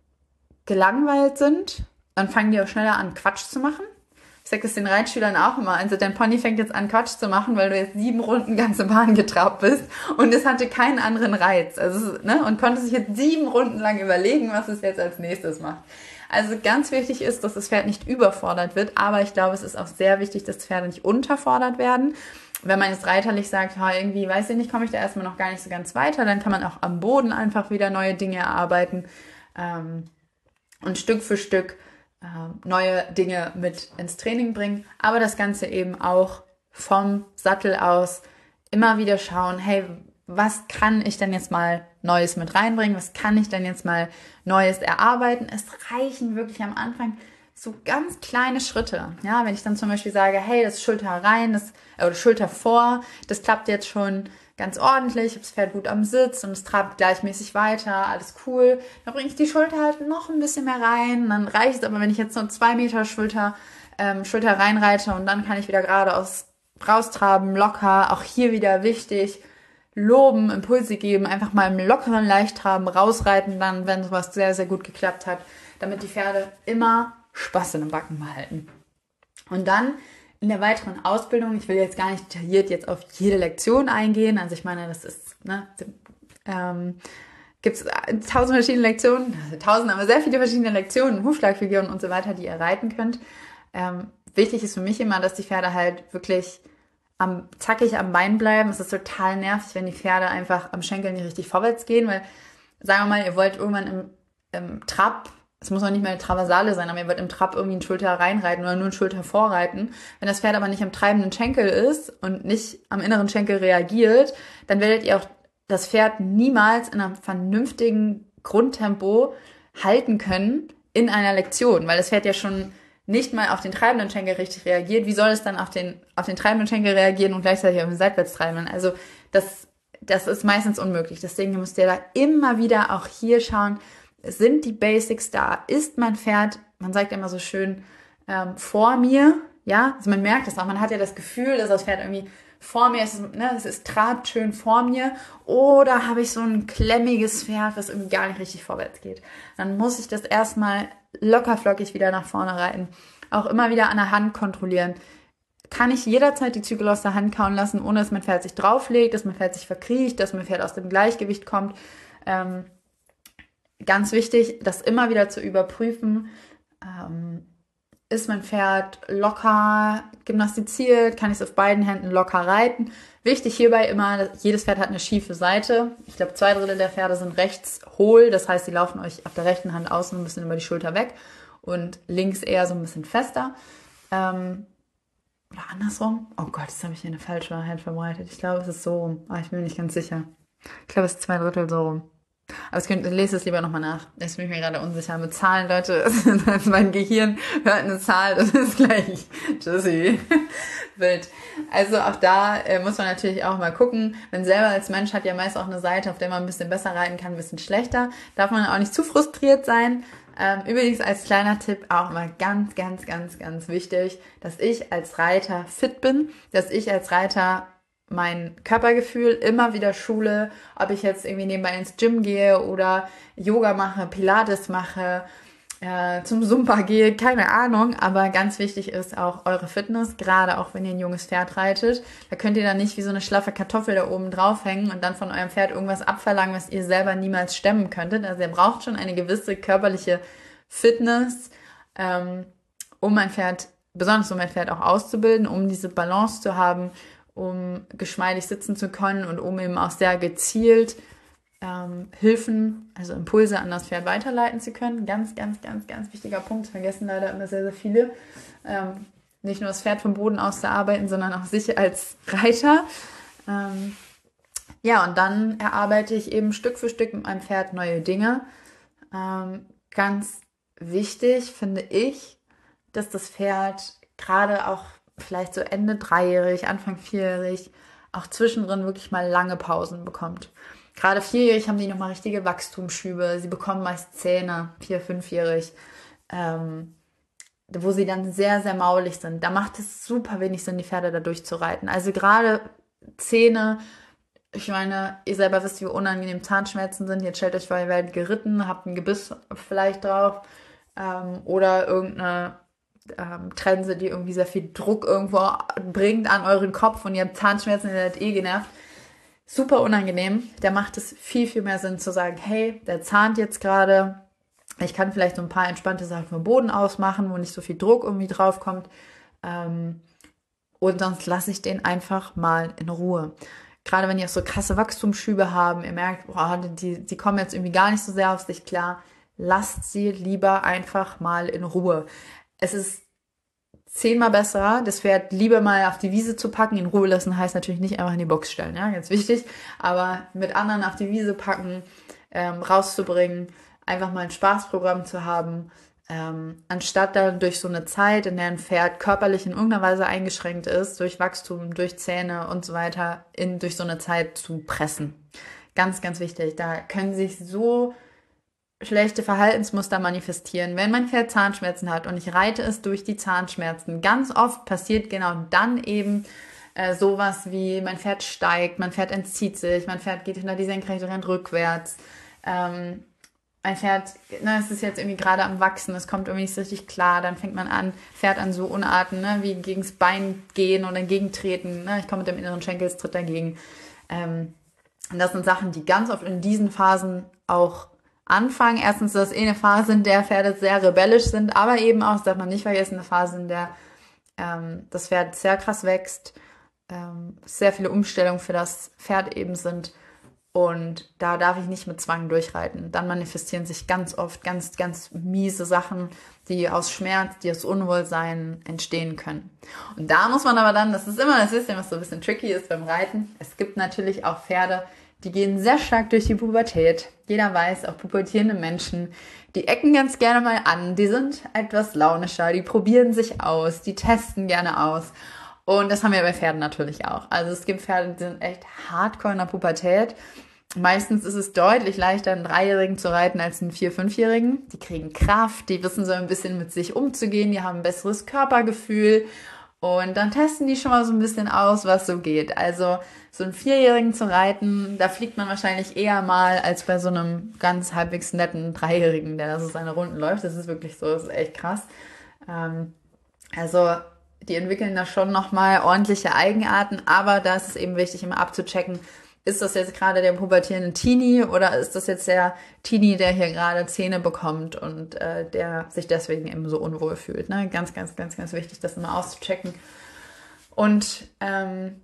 gelangweilt sind, dann fangen die auch schneller an, Quatsch zu machen. Ich sage das den Reitschülern auch immer, also dein Pony fängt jetzt an, Quatsch zu machen, weil du jetzt sieben Runden ganze Bahn getrabt bist und es hatte keinen anderen Reiz, also, ne, und konnte sich jetzt sieben Runden lang überlegen, was es jetzt als nächstes macht. Also ganz wichtig ist, dass das Pferd nicht überfordert wird, aber ich glaube, es ist auch sehr wichtig, dass Pferde nicht unterfordert werden. Wenn man jetzt reiterlich sagt, ha, irgendwie, weiß ich nicht, komme ich da erstmal noch gar nicht so ganz weiter, dann kann man auch am Boden einfach wieder neue Dinge erarbeiten ähm, und Stück für Stück äh, neue Dinge mit ins Training bringen. Aber das Ganze eben auch vom Sattel aus immer wieder schauen, hey, was kann ich denn jetzt mal Neues mit reinbringen? Was kann ich denn jetzt mal Neues erarbeiten? Es reichen wirklich am Anfang so ganz kleine Schritte. Ja, wenn ich dann zum Beispiel sage, hey, das Schulter rein, das, oder Schulter vor, das klappt jetzt schon ganz ordentlich, ich habe das Pferd gut am Sitz und es trabt gleichmäßig weiter, alles cool. Dann bringe ich die Schulter halt noch ein bisschen mehr rein. Dann reicht es aber, wenn ich jetzt nur zwei Meter Schulter, ähm, Schulter reinreite und dann kann ich wieder geradeaus raustraben, locker. Auch hier wieder wichtig, loben, Impulse geben, einfach mal im lockeren Leichttraben rausreiten dann, wenn sowas sehr, sehr gut geklappt hat, damit die Pferde immer Spaß in den Backen behalten. Und dann in der weiteren Ausbildung, ich will jetzt gar nicht detailliert jetzt auf jede Lektion eingehen, also ich meine, das ist, ne, ähm, gibt es tausend verschiedene Lektionen, tausend, aber sehr viele verschiedene Lektionen, Hufschlagfiguren und so weiter, die ihr reiten könnt. Ähm, wichtig ist für mich immer, dass die Pferde halt wirklich am, zackig am Bein bleiben. Es ist total nervig, wenn die Pferde einfach am Schenkel nicht richtig vorwärts gehen, weil, sagen wir mal, ihr wollt irgendwann im, im Trab, es muss noch nicht mal eine Traversale sein, aber ihr wollt im Trab irgendwie ein Schulter reinreiten oder nur ein Schulter vorreiten. Wenn das Pferd aber nicht am treibenden Schenkel ist und nicht am inneren Schenkel reagiert, dann werdet ihr auch das Pferd niemals in einem vernünftigen Grundtempo halten können in einer Lektion, weil das Pferd ja schon nicht mal auf den treibenden Schenkel richtig reagiert. Wie soll es dann auf den, auf den treibenden Schenkel reagieren und gleichzeitig auf den Seitwärtstreibenden? Also das, das ist meistens unmöglich. Deswegen müsst ihr da immer wieder auch hier schauen, sind die Basics da? Ist mein Pferd, man sagt immer so schön, ähm, vor mir? Ja, also man merkt das auch. Man hat ja das Gefühl, dass das Pferd irgendwie vor mir ist, ne, es ist trabt schön vor mir. Oder habe ich so ein klemmiges Pferd, das irgendwie gar nicht richtig vorwärts geht? Dann muss ich das erstmal lockerflockig wieder nach vorne reiten. Auch immer wieder an der Hand kontrollieren. Kann ich jederzeit die Zügel aus der Hand kauen lassen, ohne dass mein Pferd sich drauflegt, dass mein Pferd sich verkriecht, dass mein Pferd aus dem Gleichgewicht kommt. Ähm, ganz wichtig, das immer wieder zu überprüfen. Ähm, ist mein Pferd locker gymnastiziert? Kann ich es auf beiden Händen locker reiten? Wichtig hierbei immer, jedes Pferd hat eine schiefe Seite. Ich glaube, zwei Drittel der Pferde sind rechts hohl. Das heißt, sie laufen euch auf der rechten Hand außen ein bisschen über die Schulter weg und links eher so ein bisschen fester. Ähm, oder andersrum. Oh Gott, jetzt habe ich hier eine falsche Wahrheit verbreitet. Ich glaube, es ist so rum. Aber ich bin mir nicht ganz sicher. Ich glaube, es ist zwei Drittel so rum. Aber es könnt, lest es lieber nochmal nach. Jetzt bin ich mir gerade unsicher. Mit Zahlen, Leute, also mein Gehirn hört eine Zahl, das ist gleich. Tschüssi. Wild. Also auch da äh, muss man natürlich auch mal gucken. Man selber als Mensch hat ja meist auch eine Seite, auf der man ein bisschen besser reiten kann, ein bisschen schlechter. Darf man auch nicht zu frustriert sein. Ähm, übrigens als kleiner Tipp auch mal ganz, ganz, ganz, ganz wichtig, dass ich als Reiter fit bin, dass ich als Reiter mein Körpergefühl immer wieder schule, ob ich jetzt irgendwie nebenbei ins Gym gehe oder Yoga mache, Pilates mache, äh, zum Zumba gehe, keine Ahnung, aber ganz wichtig ist auch eure Fitness, gerade auch wenn ihr ein junges Pferd reitet. Da könnt ihr dann nicht wie so eine schlaffe Kartoffel da oben draufhängen und dann von eurem Pferd irgendwas abverlangen, was ihr selber niemals stemmen könntet. Also ihr braucht schon eine gewisse körperliche Fitness, ähm, um ein Pferd, besonders um ein Pferd auch auszubilden, um diese Balance zu haben, um geschmeidig sitzen zu können und um eben auch sehr gezielt ähm, Hilfen, also Impulse an das Pferd weiterleiten zu können. Ganz, ganz, ganz, ganz wichtiger Punkt. Das vergessen leider immer sehr, sehr viele. Ähm, nicht nur das Pferd vom Boden aus zu arbeiten, sondern auch sich als Reiter. Ähm, ja, und dann erarbeite ich eben Stück für Stück mit meinem Pferd neue Dinge. Ähm, ganz wichtig finde ich, dass das Pferd gerade auch vielleicht so Ende dreijährig, Anfang vierjährig, auch zwischendrin wirklich mal lange Pausen bekommt. Gerade vierjährig haben die nochmal richtige Wachstumsschübe. Sie bekommen meist Zähne, vier-, fünfjährig. Ähm, wo sie dann sehr, sehr maulig sind. Da macht es super wenig Sinn, die Pferde da durchzureiten. Also gerade Zähne, ich meine, ihr selber wisst, wie unangenehm Zahnschmerzen sind. Jetzt stellt euch vor, ihr werdet geritten, habt ein Gebiss vielleicht drauf ähm, oder irgendeine ähm, Trense, die irgendwie sehr viel Druck irgendwo bringt an euren Kopf und ihr habt Zahnschmerzen, ihr seid eh genervt. Super unangenehm. Da macht es viel, viel mehr Sinn zu sagen, hey, der zahnt jetzt gerade. Ich kann vielleicht so ein paar entspannte Sachen vom Boden aus machen, wo nicht so viel Druck irgendwie drauf kommt. Ähm, und sonst lasse ich den einfach mal in Ruhe. Gerade wenn ihr auch so krasse Wachstumsschübe haben, ihr merkt, boah, die, die kommen jetzt irgendwie gar nicht so sehr auf sich klar, lasst sie lieber einfach mal in Ruhe. Es ist zehnmal besser, das Pferd lieber mal auf die Wiese zu packen. In Ruhe lassen heißt natürlich nicht einfach in die Box stellen, ja, ganz wichtig. Aber mit anderen auf die Wiese packen, ähm, rauszubringen, einfach mal ein Spaßprogramm zu haben, ähm, anstatt dann durch so eine Zeit, in der ein Pferd körperlich in irgendeiner Weise eingeschränkt ist, durch Wachstum, durch Zähne und so weiter, in, durch so eine Zeit zu pressen. Ganz, ganz wichtig. Da können sich so schlechte Verhaltensmuster manifestieren. Wenn mein Pferd Zahnschmerzen hat und ich reite es durch die Zahnschmerzen, ganz oft passiert genau dann eben äh, sowas wie, mein Pferd steigt, mein Pferd entzieht sich, mein Pferd geht hinter die Senkrechte, rennt rückwärts. Ähm, mein Pferd, ne, es ist jetzt irgendwie gerade am Wachsen, es kommt irgendwie nicht so richtig klar, dann fängt man an, Pferd an so Unarten, ne, wie gegens Bein gehen oder entgegentreten, ne, ich komme mit dem inneren Schenkelstritt dagegen. Ähm, und das sind Sachen, die ganz oft in diesen Phasen auch anfangen. Erstens, dass eh eine Phase, in der Pferde sehr rebellisch sind, aber eben auch, das darf man nicht vergessen, eine Phase, in der ähm, das Pferd sehr krass wächst, ähm, sehr viele Umstellungen für das Pferd eben sind. Und da darf ich nicht mit Zwang durchreiten. Dann manifestieren sich ganz oft ganz, ganz miese Sachen, die aus Schmerz, die aus Unwohlsein entstehen können. Und da muss man aber dann, das ist immer das System, was so ein bisschen tricky ist beim Reiten. Es gibt natürlich auch Pferde, die gehen sehr stark durch die Pubertät. Jeder weiß, auch pubertierende Menschen, die ecken ganz gerne mal an. Die sind etwas launischer, die probieren sich aus, die testen gerne aus. Und das haben wir bei Pferden natürlich auch. Also es gibt Pferde, die sind echt hardcore in der Pubertät. Meistens ist es deutlich leichter, einen Dreijährigen zu reiten als einen Vier-, Fünfjährigen. Die kriegen Kraft, die wissen so ein bisschen mit sich umzugehen, die haben ein besseres Körpergefühl. Und dann testen die schon mal so ein bisschen aus, was so geht. Also so einen Vierjährigen zu reiten, da fliegt man wahrscheinlich eher mal als bei so einem ganz halbwegs netten Dreijährigen, der da so seine Runden läuft. Das ist wirklich so, das ist echt krass. Ähm, also die entwickeln da schon nochmal ordentliche Eigenarten, aber da ist es eben wichtig, immer abzuchecken, ist das jetzt gerade der pubertierende Teenie oder ist das jetzt der Teenie, der hier gerade Zähne bekommt und äh, der sich deswegen eben so unwohl fühlt. Ne? Ganz, ganz, ganz, ganz wichtig, das immer auszuchecken und ähm,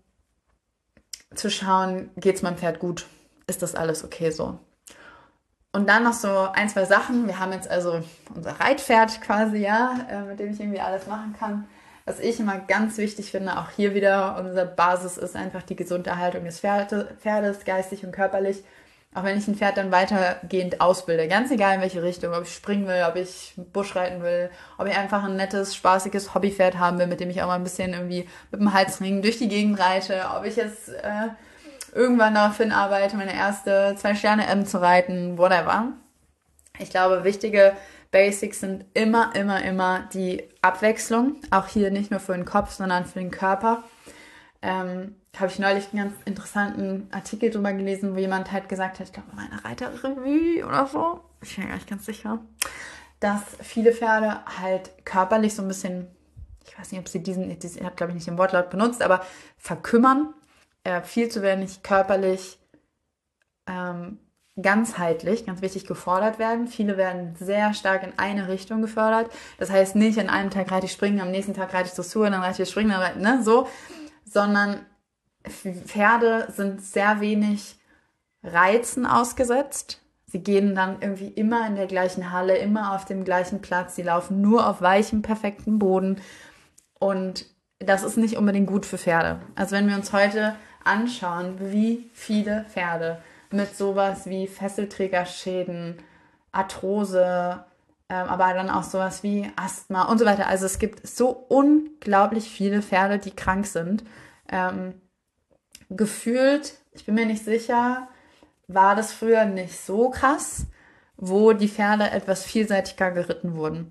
zu schauen, geht's meinem Pferd gut? Ist das alles okay so? Und dann noch so ein, zwei Sachen. Wir haben jetzt also unser Reitpferd quasi, ja, äh, mit dem ich irgendwie alles machen kann. Was ich immer ganz wichtig finde, auch hier wieder, unsere Basis ist einfach die gesunde Erhaltung des Pferdes, geistig und körperlich. Auch wenn ich ein Pferd dann weitergehend ausbilde, ganz egal in welche Richtung, ob ich springen will, ob ich Busch reiten will, ob ich einfach ein nettes, spaßiges Hobbypferd haben will, mit dem ich auch mal ein bisschen irgendwie mit dem Halsring durch die Gegend reite, ob ich jetzt äh, irgendwann darauf hinarbeite, meine erste Zwei-Sterne-M zu reiten, whatever. Ich glaube, wichtige Basics sind immer, immer, immer die Abwechslung. Auch hier nicht nur für den Kopf, sondern für den Körper. Ähm, habe ich neulich einen ganz interessanten Artikel drüber gelesen, wo jemand halt gesagt hat, ich glaube, meine Reiterrevue oder so, ich bin mir gar nicht ganz sicher, dass viele Pferde halt körperlich so ein bisschen, ich weiß nicht, ob sie diesen, ich habe glaube ich nicht den Wortlaut benutzt, aber verkümmern, äh, viel zu wenig körperlich ähm, ganzheitlich, ganz wichtig, gefordert werden. Viele werden sehr stark in eine Richtung gefördert. Das heißt nicht, an einem Tag reite ich springen, am nächsten Tag reite ich Dressur, dann reite ich springen, dann reite, ne, so, sondern Pferde sind sehr wenig Reizen ausgesetzt. Sie gehen dann irgendwie immer in der gleichen Halle, immer auf dem gleichen Platz. Sie laufen nur auf weichem, perfektem Boden. Und das ist nicht unbedingt gut für Pferde. Also wenn wir uns heute anschauen, wie viele Pferde mit sowas wie Fesselträgerschäden, Arthrose, ähm, aber dann auch sowas wie Asthma und so weiter. Also es gibt so unglaublich viele Pferde, die krank sind. Ähm, gefühlt, ich bin mir nicht sicher, war das früher nicht so krass, wo die Pferde etwas vielseitiger geritten wurden.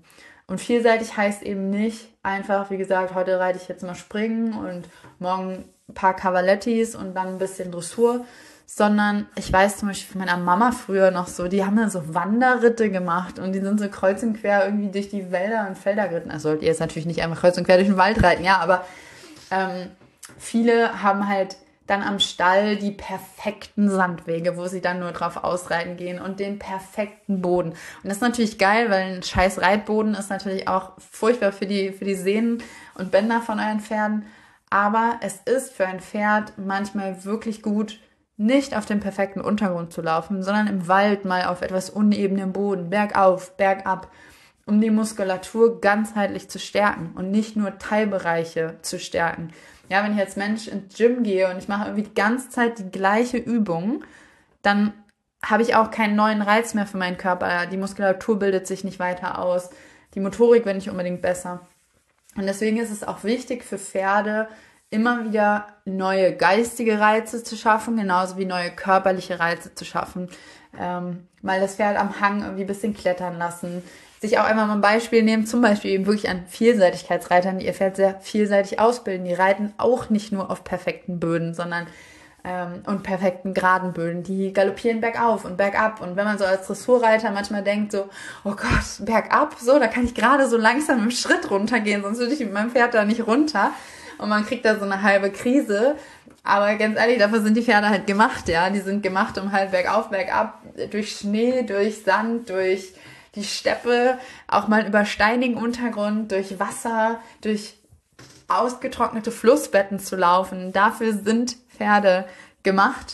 Und vielseitig heißt eben nicht einfach, wie gesagt, heute reite ich jetzt mal Springen und morgen ein paar Cavalettis und dann ein bisschen Dressur, sondern ich weiß zum Beispiel von meiner Mama früher noch so, die haben dann so Wanderritte gemacht und die sind so kreuz und quer irgendwie durch die Wälder und Felder geritten. Also sollt ihr jetzt natürlich nicht einfach kreuz und quer durch den Wald reiten, ja, aber ähm, viele haben halt dann am Stall die perfekten Sandwege, wo sie dann nur drauf ausreiten gehen und den perfekten Boden. Und das ist natürlich geil, weil ein scheiß Reitboden ist natürlich auch furchtbar für die, für die Sehnen und Bänder von euren Pferden. Aber es ist für ein Pferd manchmal wirklich gut, nicht auf dem perfekten Untergrund zu laufen, sondern im Wald mal auf etwas unebenem Boden, bergauf, bergab, um die Muskulatur ganzheitlich zu stärken und nicht nur Teilbereiche zu stärken. Ja, wenn ich als Mensch ins Gym gehe und ich mache irgendwie die ganze Zeit die gleiche Übung, dann habe ich auch keinen neuen Reiz mehr für meinen Körper. Die Muskulatur bildet sich nicht weiter aus. Die Motorik wird nicht unbedingt besser. Und deswegen ist es auch wichtig für Pferde, immer wieder neue geistige Reize zu schaffen, genauso wie neue körperliche Reize zu schaffen. Ähm, mal das Pferd am Hang irgendwie ein bisschen klettern lassen, sich auch einmal mal ein Beispiel nehmen, zum Beispiel eben wirklich an Vielseitigkeitsreitern, die ihr Pferd sehr vielseitig ausbilden. Die reiten auch nicht nur auf perfekten Böden, sondern ähm, und perfekten geraden Böden. Die galoppieren bergauf und bergab. Und wenn man so als Dressurreiter manchmal denkt so, oh Gott, bergab, so, da kann ich gerade so langsam im Schritt runtergehen, sonst würde ich mit meinem Pferd da nicht runter. Und man kriegt da so eine halbe Krise. Aber ganz ehrlich, dafür sind die Pferde halt gemacht, ja. Die sind gemacht, um halt bergauf, bergab, durch Schnee, durch Sand, durch die Steppe, auch mal über steinigen Untergrund, durch Wasser, durch ausgetrocknete Flussbetten zu laufen. Dafür sind Pferde gemacht.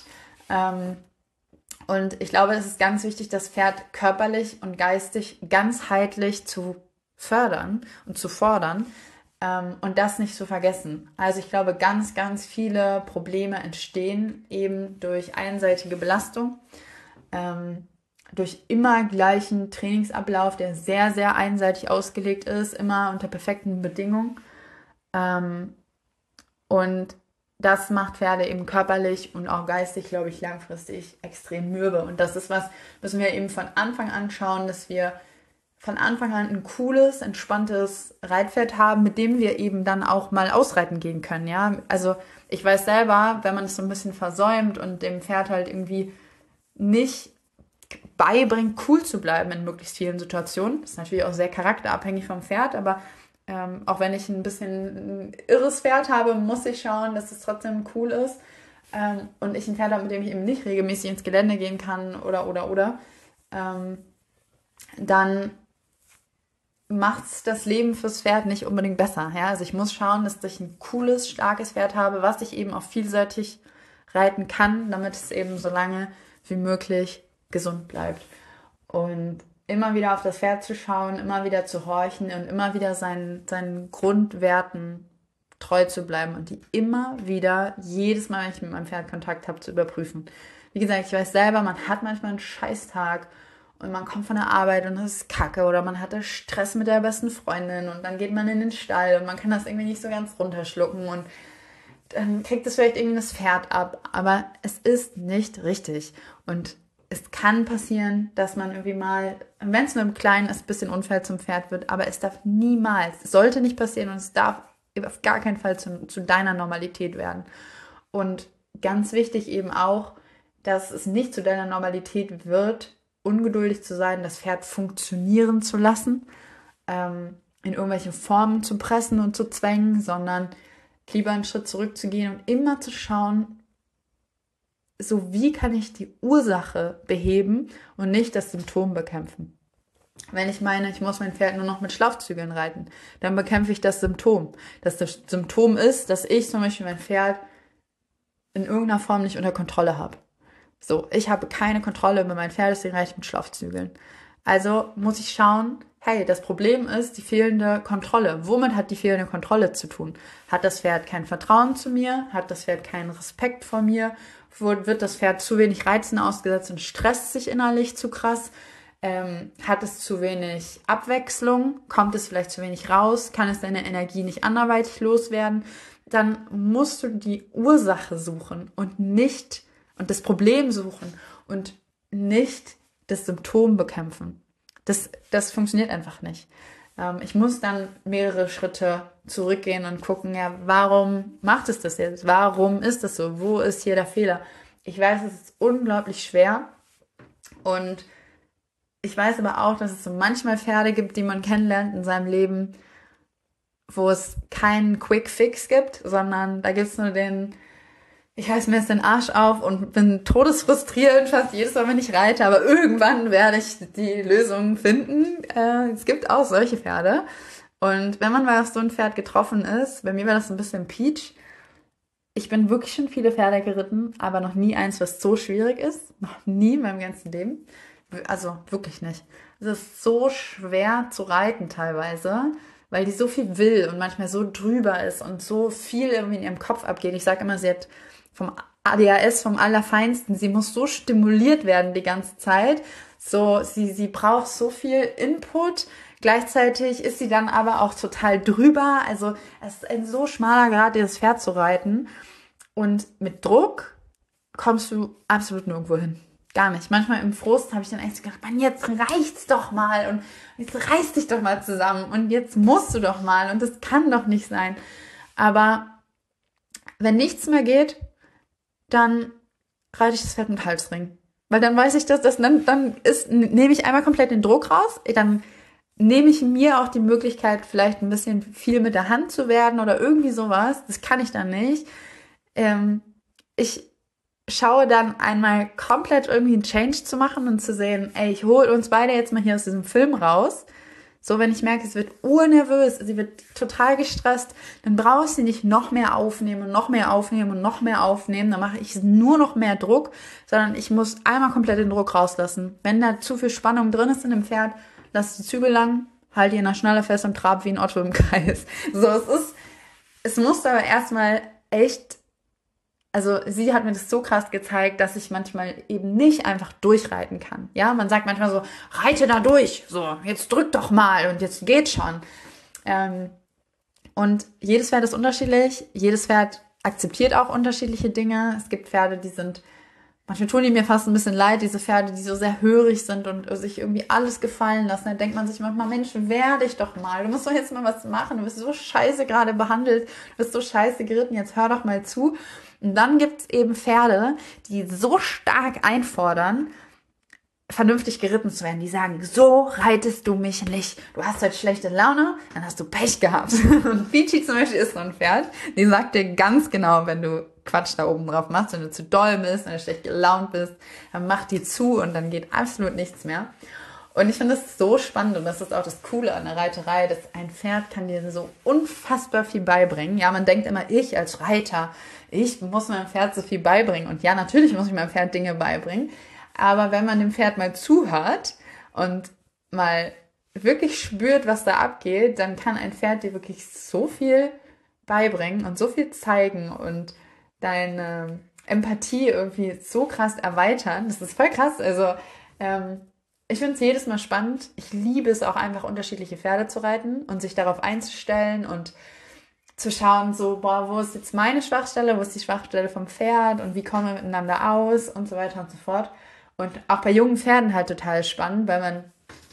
Und ich glaube, es ist ganz wichtig, das Pferd körperlich und geistig ganzheitlich zu fördern und zu fordern und das nicht zu vergessen. Also ich glaube, ganz, ganz viele Probleme entstehen eben durch einseitige Belastung, durch immer gleichen Trainingsablauf, der sehr, sehr einseitig ausgelegt ist, immer unter perfekten Bedingungen. Ähm, und das macht Pferde eben körperlich und auch geistig, glaube ich, langfristig extrem mürbe. Und das ist was, müssen wir eben von Anfang an schauen, dass wir von Anfang an ein cooles, entspanntes Reitpferd haben, mit dem wir eben dann auch mal ausreiten gehen können. Ja, also ich weiß selber, wenn man es so ein bisschen versäumt und dem Pferd halt irgendwie nicht beibringt, cool zu bleiben in möglichst vielen Situationen. Das ist natürlich auch sehr charakterabhängig vom Pferd, aber ähm, auch wenn ich ein bisschen ein irres Pferd habe, muss ich schauen, dass es trotzdem cool ist. Ähm, und ich ein Pferd habe, mit dem ich eben nicht regelmäßig ins Gelände gehen kann oder, oder, oder, ähm, dann macht es das Leben fürs Pferd nicht unbedingt besser. Ja? Also ich muss schauen, dass ich ein cooles, starkes Pferd habe, was ich eben auch vielseitig reiten kann, damit es eben so lange wie möglich gesund bleibt. Und immer wieder auf das Pferd zu schauen, immer wieder zu horchen und immer wieder seinen, seinen Grundwerten treu zu bleiben und die immer wieder, jedes Mal, wenn ich mit meinem Pferd Kontakt habe, zu überprüfen. Wie gesagt, ich weiß selber, man hat manchmal einen Scheißtag und man kommt von der Arbeit und das ist kacke oder man hatte Stress mit der besten Freundin und dann geht man in den Stall und man kann das irgendwie nicht so ganz runterschlucken und dann kriegt es vielleicht irgendwie das Pferd ab, aber es ist nicht richtig und es kann passieren, dass man irgendwie mal, wenn es nur im Kleinen ist, ein bisschen unfair zum Pferd wird, aber es darf niemals, es sollte nicht passieren und es darf auf gar keinen Fall zu, zu deiner Normalität werden. Und ganz wichtig eben auch, dass es nicht zu deiner Normalität wird, ungeduldig zu sein, das Pferd funktionieren zu lassen, ähm, in irgendwelche Formen zu pressen und zu zwängen, sondern lieber einen Schritt zurückzugehen und immer zu schauen, so wie kann ich die Ursache beheben und nicht das Symptom bekämpfen. Wenn ich meine, ich muss mein Pferd nur noch mit Schlauchzügeln reiten, dann bekämpfe ich das Symptom. Das, das Symptom ist, dass ich zum Beispiel mein Pferd in irgendeiner Form nicht unter Kontrolle habe. So, ich habe keine Kontrolle über mein Pferd, deswegen reite ich mit Schlauchzügeln. Also muss ich schauen, hey, das Problem ist die fehlende Kontrolle. Womit hat die fehlende Kontrolle zu tun? Hat das Pferd kein Vertrauen zu mir? Hat das Pferd keinen Respekt vor mir? Wird das Pferd zu wenig Reizen ausgesetzt und stresst sich innerlich zu krass? Ähm, hat es zu wenig Abwechslung? Kommt es vielleicht zu wenig raus? Kann es seine Energie nicht anderweitig loswerden? Dann musst du die Ursache suchen und nicht, und das Problem suchen und nicht das Symptom bekämpfen. Das, das funktioniert einfach nicht. Ähm, ich muss dann mehrere Schritte zurückgehen und gucken, ja, warum macht es das jetzt? Warum ist das so? Wo ist hier der Fehler? Ich weiß, es ist unglaublich schwer und ich weiß aber auch, dass es so manchmal Pferde gibt, die man kennenlernt in seinem Leben, wo es keinen Quick Fix gibt, sondern da gibt es nur den, ich reiß mir jetzt den Arsch auf und bin todesfrustrierend fast jedes Mal, wenn ich reite, aber irgendwann werde ich die Lösung finden. Äh, es gibt auch solche Pferde. Und wenn man mal auf so ein Pferd getroffen ist, bei mir war das ein bisschen Peach. Ich bin wirklich schon viele Pferde geritten, aber noch nie eins, was so schwierig ist. Noch nie in meinem ganzen Leben. Also wirklich nicht. Es ist so schwer zu reiten teilweise, weil die so viel will und manchmal so drüber ist und so viel irgendwie in ihrem Kopf abgeht. Ich sage immer, sie hat vom A D H S vom Allerfeinsten. Sie muss so stimuliert werden die ganze Zeit. So, sie, sie braucht so viel Input. Gleichzeitig ist sie dann aber auch total drüber. Also es ist ein so schmaler Grad, dieses Pferd zu reiten. Und mit Druck kommst du absolut nirgendwo hin. Gar nicht. Manchmal im Frust habe ich dann echt so gedacht, Mann, jetzt reicht's doch mal und jetzt reiß dich doch mal zusammen und jetzt musst du doch mal und das kann doch nicht sein. Aber wenn nichts mehr geht, dann reite ich das Pferd mit Halsring. Weil dann weiß ich, dass das, dann, dann ist, nehme ich einmal komplett den Druck raus, dann nehme ich mir auch die Möglichkeit, vielleicht ein bisschen viel mit der Hand zu werden oder irgendwie sowas. Das kann ich dann nicht. Ähm, ich schaue dann einmal komplett irgendwie einen Change zu machen und zu sehen, ey, ich hole uns beide jetzt mal hier aus diesem Film raus. So, wenn ich merke, es wird urnervös, sie wird total gestresst, dann brauche ich sie nicht noch mehr aufnehmen und noch mehr aufnehmen und noch mehr aufnehmen. Dann mache ich nur noch mehr Druck, sondern ich muss einmal komplett den Druck rauslassen. Wenn da zu viel Spannung drin ist in dem Pferd, lass die Zügel lang, halt die in der Schnalle fest und trab wie ein Otto im Kreis. So, es ist, es muss aber erstmal echt, also sie hat mir das so krass gezeigt, dass ich manchmal eben nicht einfach durchreiten kann. Ja, man sagt manchmal so, reite da durch, so, jetzt drück doch mal und jetzt geht schon. Ähm, und jedes Pferd ist unterschiedlich, jedes Pferd akzeptiert auch unterschiedliche Dinge. Es gibt Pferde, die sind, manchmal tun die mir fast ein bisschen leid, diese Pferde, die so sehr hörig sind und sich irgendwie alles gefallen lassen. Da denkt man sich manchmal, Mensch, wehr dich doch mal, du musst doch jetzt mal was machen, du bist so scheiße gerade behandelt, du bist so scheiße geritten, jetzt hör doch mal zu. Und dann gibt es eben Pferde, die so stark einfordern, vernünftig geritten zu werden. Die sagen, so reitest du mich nicht. Du hast heute schlechte Laune, dann hast du Pech gehabt. Und Peachy zum Beispiel ist so ein Pferd, die sagt dir ganz genau, wenn du Quatsch da oben drauf machst, wenn du zu doll bist, wenn du schlecht gelaunt bist, dann macht die zu und dann geht absolut nichts mehr. Und ich finde das so spannend und das ist auch das Coole an der Reiterei, dass ein Pferd kann dir so unfassbar viel beibringen. Ja, man denkt immer, ich als Reiter, ich muss meinem Pferd so viel beibringen. Und ja, natürlich muss ich meinem Pferd Dinge beibringen. Aber wenn man dem Pferd mal zuhört und mal wirklich spürt, was da abgeht, dann kann ein Pferd dir wirklich so viel beibringen und so viel zeigen und deine Empathie irgendwie so krass erweitern. Das ist voll krass. Also, ähm, ich finde es jedes Mal spannend. Ich liebe es auch einfach, unterschiedliche Pferde zu reiten und sich darauf einzustellen und zu schauen, so, boah, wo ist jetzt meine Schwachstelle, wo ist die Schwachstelle vom Pferd und wie kommen wir miteinander aus und so weiter und so fort. Und auch bei jungen Pferden halt total spannend, weil man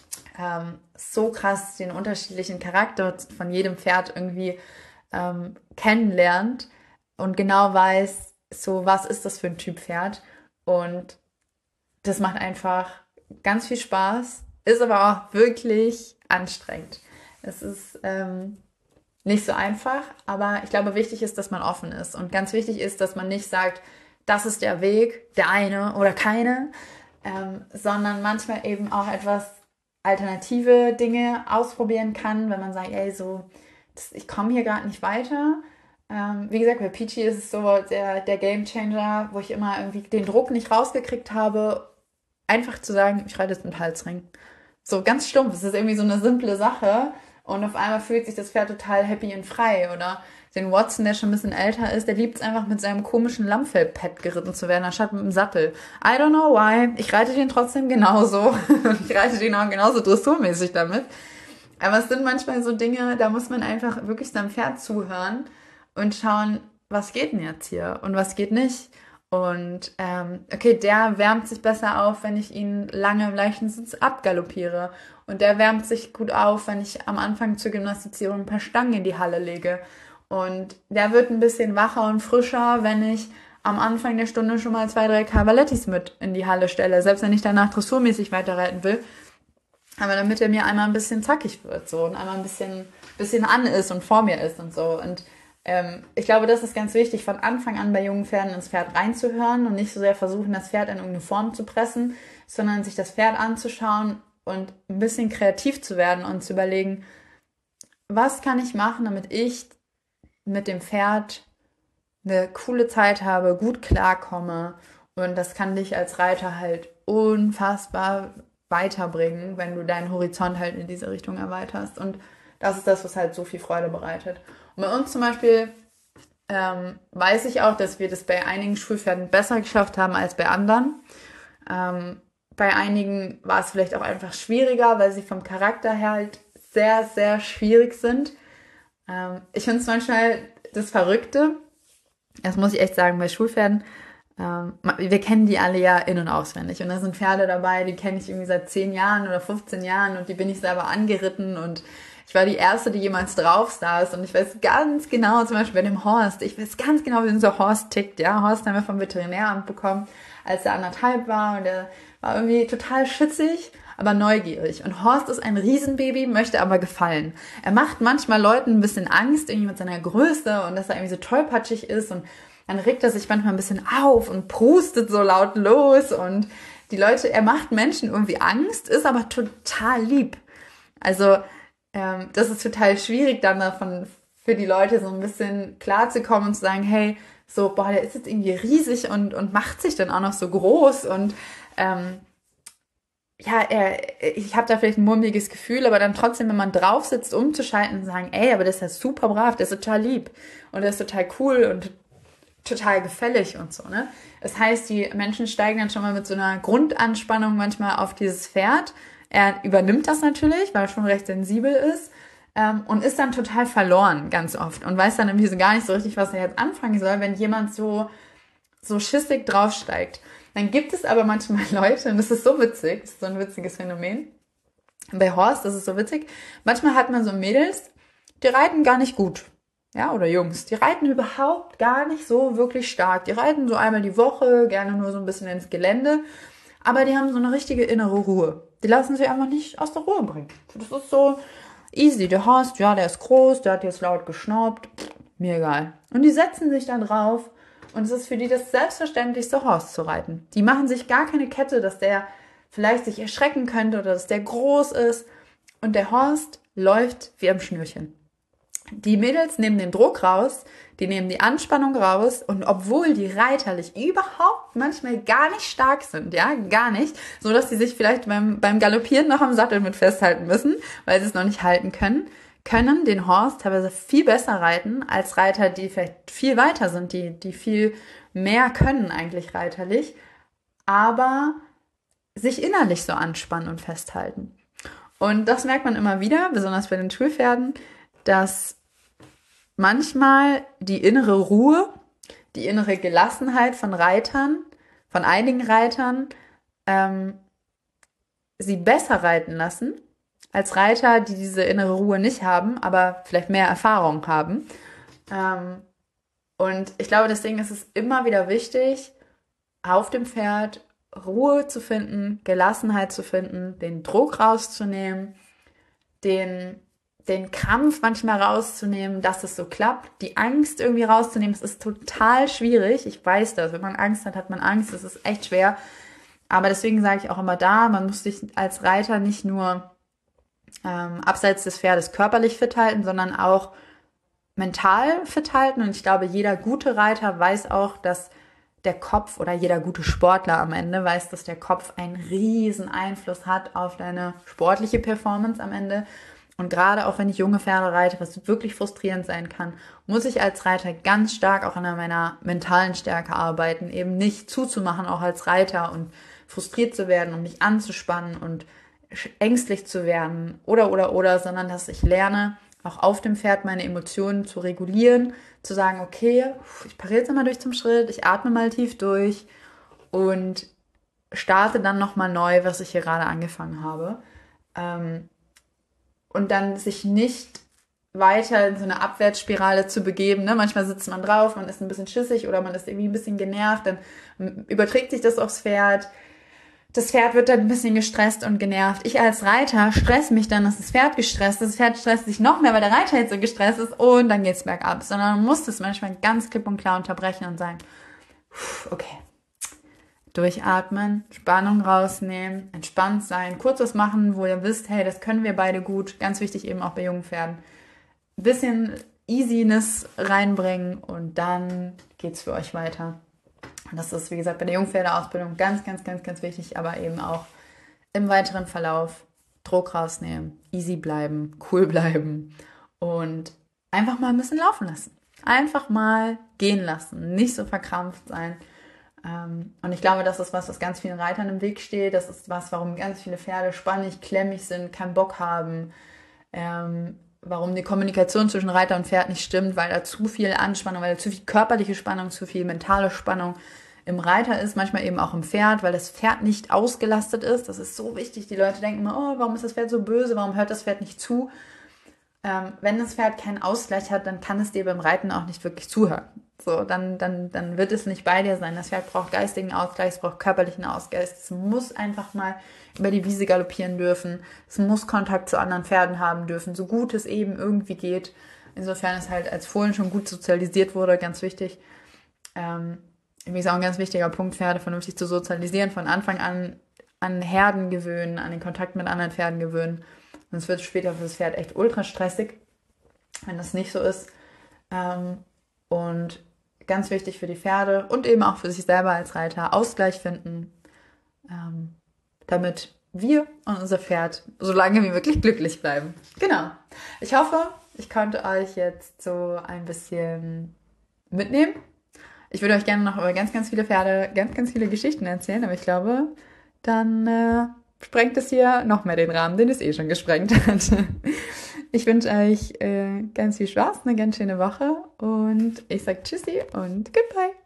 ähm, so krass den unterschiedlichen Charakter von jedem Pferd irgendwie ähm, kennenlernt und genau weiß, so, was ist das für ein Typ Pferd. Und das macht einfach ganz viel Spaß, ist aber auch wirklich anstrengend. Es ist ähm, nicht so einfach, aber ich glaube, wichtig ist, dass man offen ist. Und ganz wichtig ist, dass man nicht sagt, das ist der Weg, der eine oder keine, ähm, sondern manchmal eben auch etwas alternative Dinge ausprobieren kann, wenn man sagt, ey, so, das, ich komme hier gerade nicht weiter. Ähm, wie gesagt, bei Peachy ist es so der, der Gamechanger, wo ich immer irgendwie den Druck nicht rausgekriegt habe, einfach zu sagen, ich reite jetzt mit Halsring. So ganz stumpf, es ist irgendwie so eine simple Sache und auf einmal fühlt sich das Pferd total happy und frei. Oder den Watson, der schon ein bisschen älter ist, der liebt es einfach mit seinem komischen Lammfell-Pad geritten zu werden, anstatt mit dem Sattel. I don't know why, ich reite den trotzdem genauso. Ich reite den auch genauso dressurmäßig damit. Aber es sind manchmal so Dinge, da muss man einfach wirklich seinem Pferd zuhören und schauen, was geht denn jetzt hier und was geht nicht. Und ähm, okay, der wärmt sich besser auf, wenn ich ihn lange im leichten Sitz abgaloppiere. Und der wärmt sich gut auf, wenn ich am Anfang zur Gymnastizierung ein paar Stangen in die Halle lege. Und der wird ein bisschen wacher und frischer, wenn ich am Anfang der Stunde schon mal zwei, drei Cavalettis mit in die Halle stelle. Selbst wenn ich danach dressurmäßig weiterreiten will. Aber damit er mir einmal ein bisschen zackig wird so und einmal ein bisschen, bisschen an ist und vor mir ist und so. Und ähm, ich glaube, das ist ganz wichtig, von Anfang an bei jungen Pferden ins Pferd reinzuhören und nicht so sehr versuchen, das Pferd in irgendeine Form zu pressen, sondern sich das Pferd anzuschauen und ein bisschen kreativ zu werden und zu überlegen, was kann ich machen, damit ich mit dem Pferd eine coole Zeit habe, gut klarkomme. Und das kann dich als Reiter halt unfassbar weiterbringen, wenn du deinen Horizont halt in diese Richtung erweiterst. Und das ist das, was halt so viel Freude bereitet. Und bei uns zum Beispiel ähm, weiß ich auch, dass wir das bei einigen Schulpferden besser geschafft haben als bei anderen. Ähm, bei einigen war es vielleicht auch einfach schwieriger, weil sie vom Charakter her halt sehr, sehr schwierig sind. Ähm, ich finde es manchmal das Verrückte, das muss ich echt sagen, bei Schulpferden, ähm, wir kennen die alle ja in- und auswendig. Und da sind Pferde dabei, die kenne ich irgendwie seit zehn Jahren oder fünfzehn Jahren und die bin ich selber angeritten und ich war die Erste, die jemals drauf saß und ich weiß ganz genau, zum Beispiel bei dem Horst, ich weiß ganz genau, wie unser Horst tickt, ja. Horst haben wir vom Veterinäramt bekommen, als er anderthalb war und der war irgendwie total schützig, aber neugierig. Und Horst ist ein Riesenbaby, möchte aber gefallen. Er macht manchmal Leuten ein bisschen Angst, irgendwie mit seiner Größe und dass er irgendwie so tollpatschig ist und dann regt er sich manchmal ein bisschen auf und prustet so laut los und die Leute, er macht Menschen irgendwie Angst, ist aber total lieb. Also ähm, das ist total schwierig dann davon für die Leute so ein bisschen klarzukommen und zu sagen, hey, so, boah, der ist jetzt irgendwie riesig und, und macht sich dann auch noch so groß und ähm, ja, er, ich habe da vielleicht ein mulmiges Gefühl, aber dann trotzdem, wenn man drauf sitzt, umzuschalten und sagen, ey, aber der ist ja super brav, der ist total lieb und der ist total cool und total gefällig und so, ne? Das heißt, die Menschen steigen dann schon mal mit so einer Grundanspannung manchmal auf dieses Pferd. Er übernimmt das natürlich, weil er schon recht sensibel ist ähm, und ist dann total verloren ganz oft und weiß dann irgendwie so gar nicht so richtig, was er jetzt anfangen soll, wenn jemand so, so schissig draufsteigt. Dann gibt es aber manchmal Leute, und das ist so witzig, das ist so ein witziges Phänomen. Bei Horst, das ist so witzig, manchmal hat man so Mädels, die reiten gar nicht gut. Ja, oder Jungs, die reiten überhaupt gar nicht so wirklich stark. Die reiten so einmal die Woche, gerne nur so ein bisschen ins Gelände. Aber die haben so eine richtige innere Ruhe. Die lassen sich einfach nicht aus der Ruhe bringen. Das ist so easy. Der Horst, ja, der ist groß, der hat jetzt laut geschnaubt. Mir egal. Und die setzen sich dann drauf. Und es ist für die das selbstverständlichste, Horst zu reiten. Die machen sich gar keine Kette, dass der vielleicht sich erschrecken könnte oder dass der groß ist. Und der Horst läuft wie am Schnürchen. Die Mädels nehmen den Druck raus, die nehmen die Anspannung raus und obwohl die reiterlich überhaupt manchmal gar nicht stark sind, ja, gar nicht, so dass sie sich vielleicht beim, beim Galoppieren noch am Sattel mit festhalten müssen, weil sie es noch nicht halten können, können den Horst teilweise viel besser reiten als Reiter, die vielleicht viel weiter sind, die, die viel mehr können eigentlich reiterlich, aber sich innerlich so anspannen und festhalten. Und das merkt man immer wieder, besonders bei den Schulpferden, dass manchmal die innere Ruhe, die innere Gelassenheit von Reitern, von einigen Reitern, ähm, sie besser reiten lassen, als Reiter, die diese innere Ruhe nicht haben, aber vielleicht mehr Erfahrung haben. Ähm, und ich glaube, deswegen ist es immer wieder wichtig, auf dem Pferd Ruhe zu finden, Gelassenheit zu finden, den Druck rauszunehmen, den den Krampf manchmal rauszunehmen, dass es so klappt, die Angst irgendwie rauszunehmen, es ist total schwierig, ich weiß das, wenn man Angst hat, hat man Angst, das ist echt schwer, aber deswegen sage ich auch immer da, man muss sich als Reiter nicht nur ähm, abseits des Pferdes körperlich fit halten, sondern auch mental fit halten und ich glaube, jeder gute Reiter weiß auch, dass der Kopf oder jeder gute Sportler am Ende weiß, dass der Kopf einen riesen Einfluss hat auf deine sportliche Performance am Ende. Und gerade auch wenn ich junge Pferde reite, was wirklich frustrierend sein kann, muss ich als Reiter ganz stark auch an meiner mentalen Stärke arbeiten, eben nicht zuzumachen, auch als Reiter und frustriert zu werden und mich anzuspannen und ängstlich zu werden oder, oder, oder, sondern dass ich lerne, auch auf dem Pferd meine Emotionen zu regulieren, zu sagen, okay, ich pariere jetzt mal durch zum Schritt, ich atme mal tief durch und starte dann nochmal neu, was ich hier gerade angefangen habe. Ähm, und dann sich nicht weiter in so eine Abwärtsspirale zu begeben. Ne? Manchmal sitzt man drauf, man ist ein bisschen schissig oder man ist irgendwie ein bisschen genervt, dann überträgt sich das aufs Pferd. Das Pferd wird dann ein bisschen gestresst und genervt. Ich als Reiter stresse mich dann, dass das Pferd gestresst ist. Das Pferd stresst sich noch mehr, weil der Reiter jetzt so gestresst ist und dann geht's bergab. Sondern man muss das manchmal ganz klipp und klar unterbrechen und sagen, okay, durchatmen, Spannung rausnehmen, entspannt sein, kurz was machen, wo ihr wisst, hey, das können wir beide gut. Ganz wichtig eben auch bei jungen Pferden. Ein bisschen Easiness reinbringen und dann geht's für euch weiter. Und das ist, wie gesagt, bei der Jungpferdeausbildung ganz, ganz, ganz, ganz wichtig, aber eben auch im weiteren Verlauf Druck rausnehmen, easy bleiben, cool bleiben und einfach mal ein bisschen laufen lassen. Einfach mal gehen lassen, nicht so verkrampft sein. Und ich glaube, das ist was, was ganz vielen Reitern im Weg steht. Das ist was, warum ganz viele Pferde spannig, klemmig sind, keinen Bock haben. Ähm, warum die Kommunikation zwischen Reiter und Pferd nicht stimmt, weil da zu viel Anspannung, weil da zu viel körperliche Spannung, zu viel mentale Spannung im Reiter ist, manchmal eben auch im Pferd, weil das Pferd nicht ausgelastet ist. Das ist so wichtig. Die Leute denken immer, oh, warum ist das Pferd so böse? Warum hört das Pferd nicht zu? Ähm, wenn das Pferd keinen Ausgleich hat, dann kann es dir beim Reiten auch nicht wirklich zuhören. So, dann, dann, dann wird es nicht bei dir sein. Das Pferd braucht geistigen Ausgleich, es braucht körperlichen Ausgleich. Es muss einfach mal über die Wiese galoppieren dürfen. Es muss Kontakt zu anderen Pferden haben dürfen, so gut es eben irgendwie geht. Insofern es halt als Fohlen schon gut sozialisiert wurde, ganz wichtig. Ähm, Übrigens auch ein ganz wichtiger Punkt, Pferde vernünftig zu sozialisieren, von Anfang an an Herden gewöhnen, an den Kontakt mit anderen Pferden gewöhnen. Sonst wird es später für das Pferd echt ultra stressig, wenn das nicht so ist. Ähm, und ganz wichtig für die Pferde und eben auch für sich selber als Reiter, Ausgleich finden, ähm, damit wir und unser Pferd so lange wie möglich glücklich bleiben. Genau. Ich hoffe, ich konnte euch jetzt so ein bisschen mitnehmen. Ich würde euch gerne noch über ganz, ganz viele Pferde, ganz, ganz viele Geschichten erzählen, aber ich glaube, dann äh, sprengt es hier noch mehr den Rahmen, den es eh schon gesprengt hat. Ich wünsche euch äh, ganz viel Spaß, eine ganz schöne Woche und ich sage Tschüssi und Goodbye.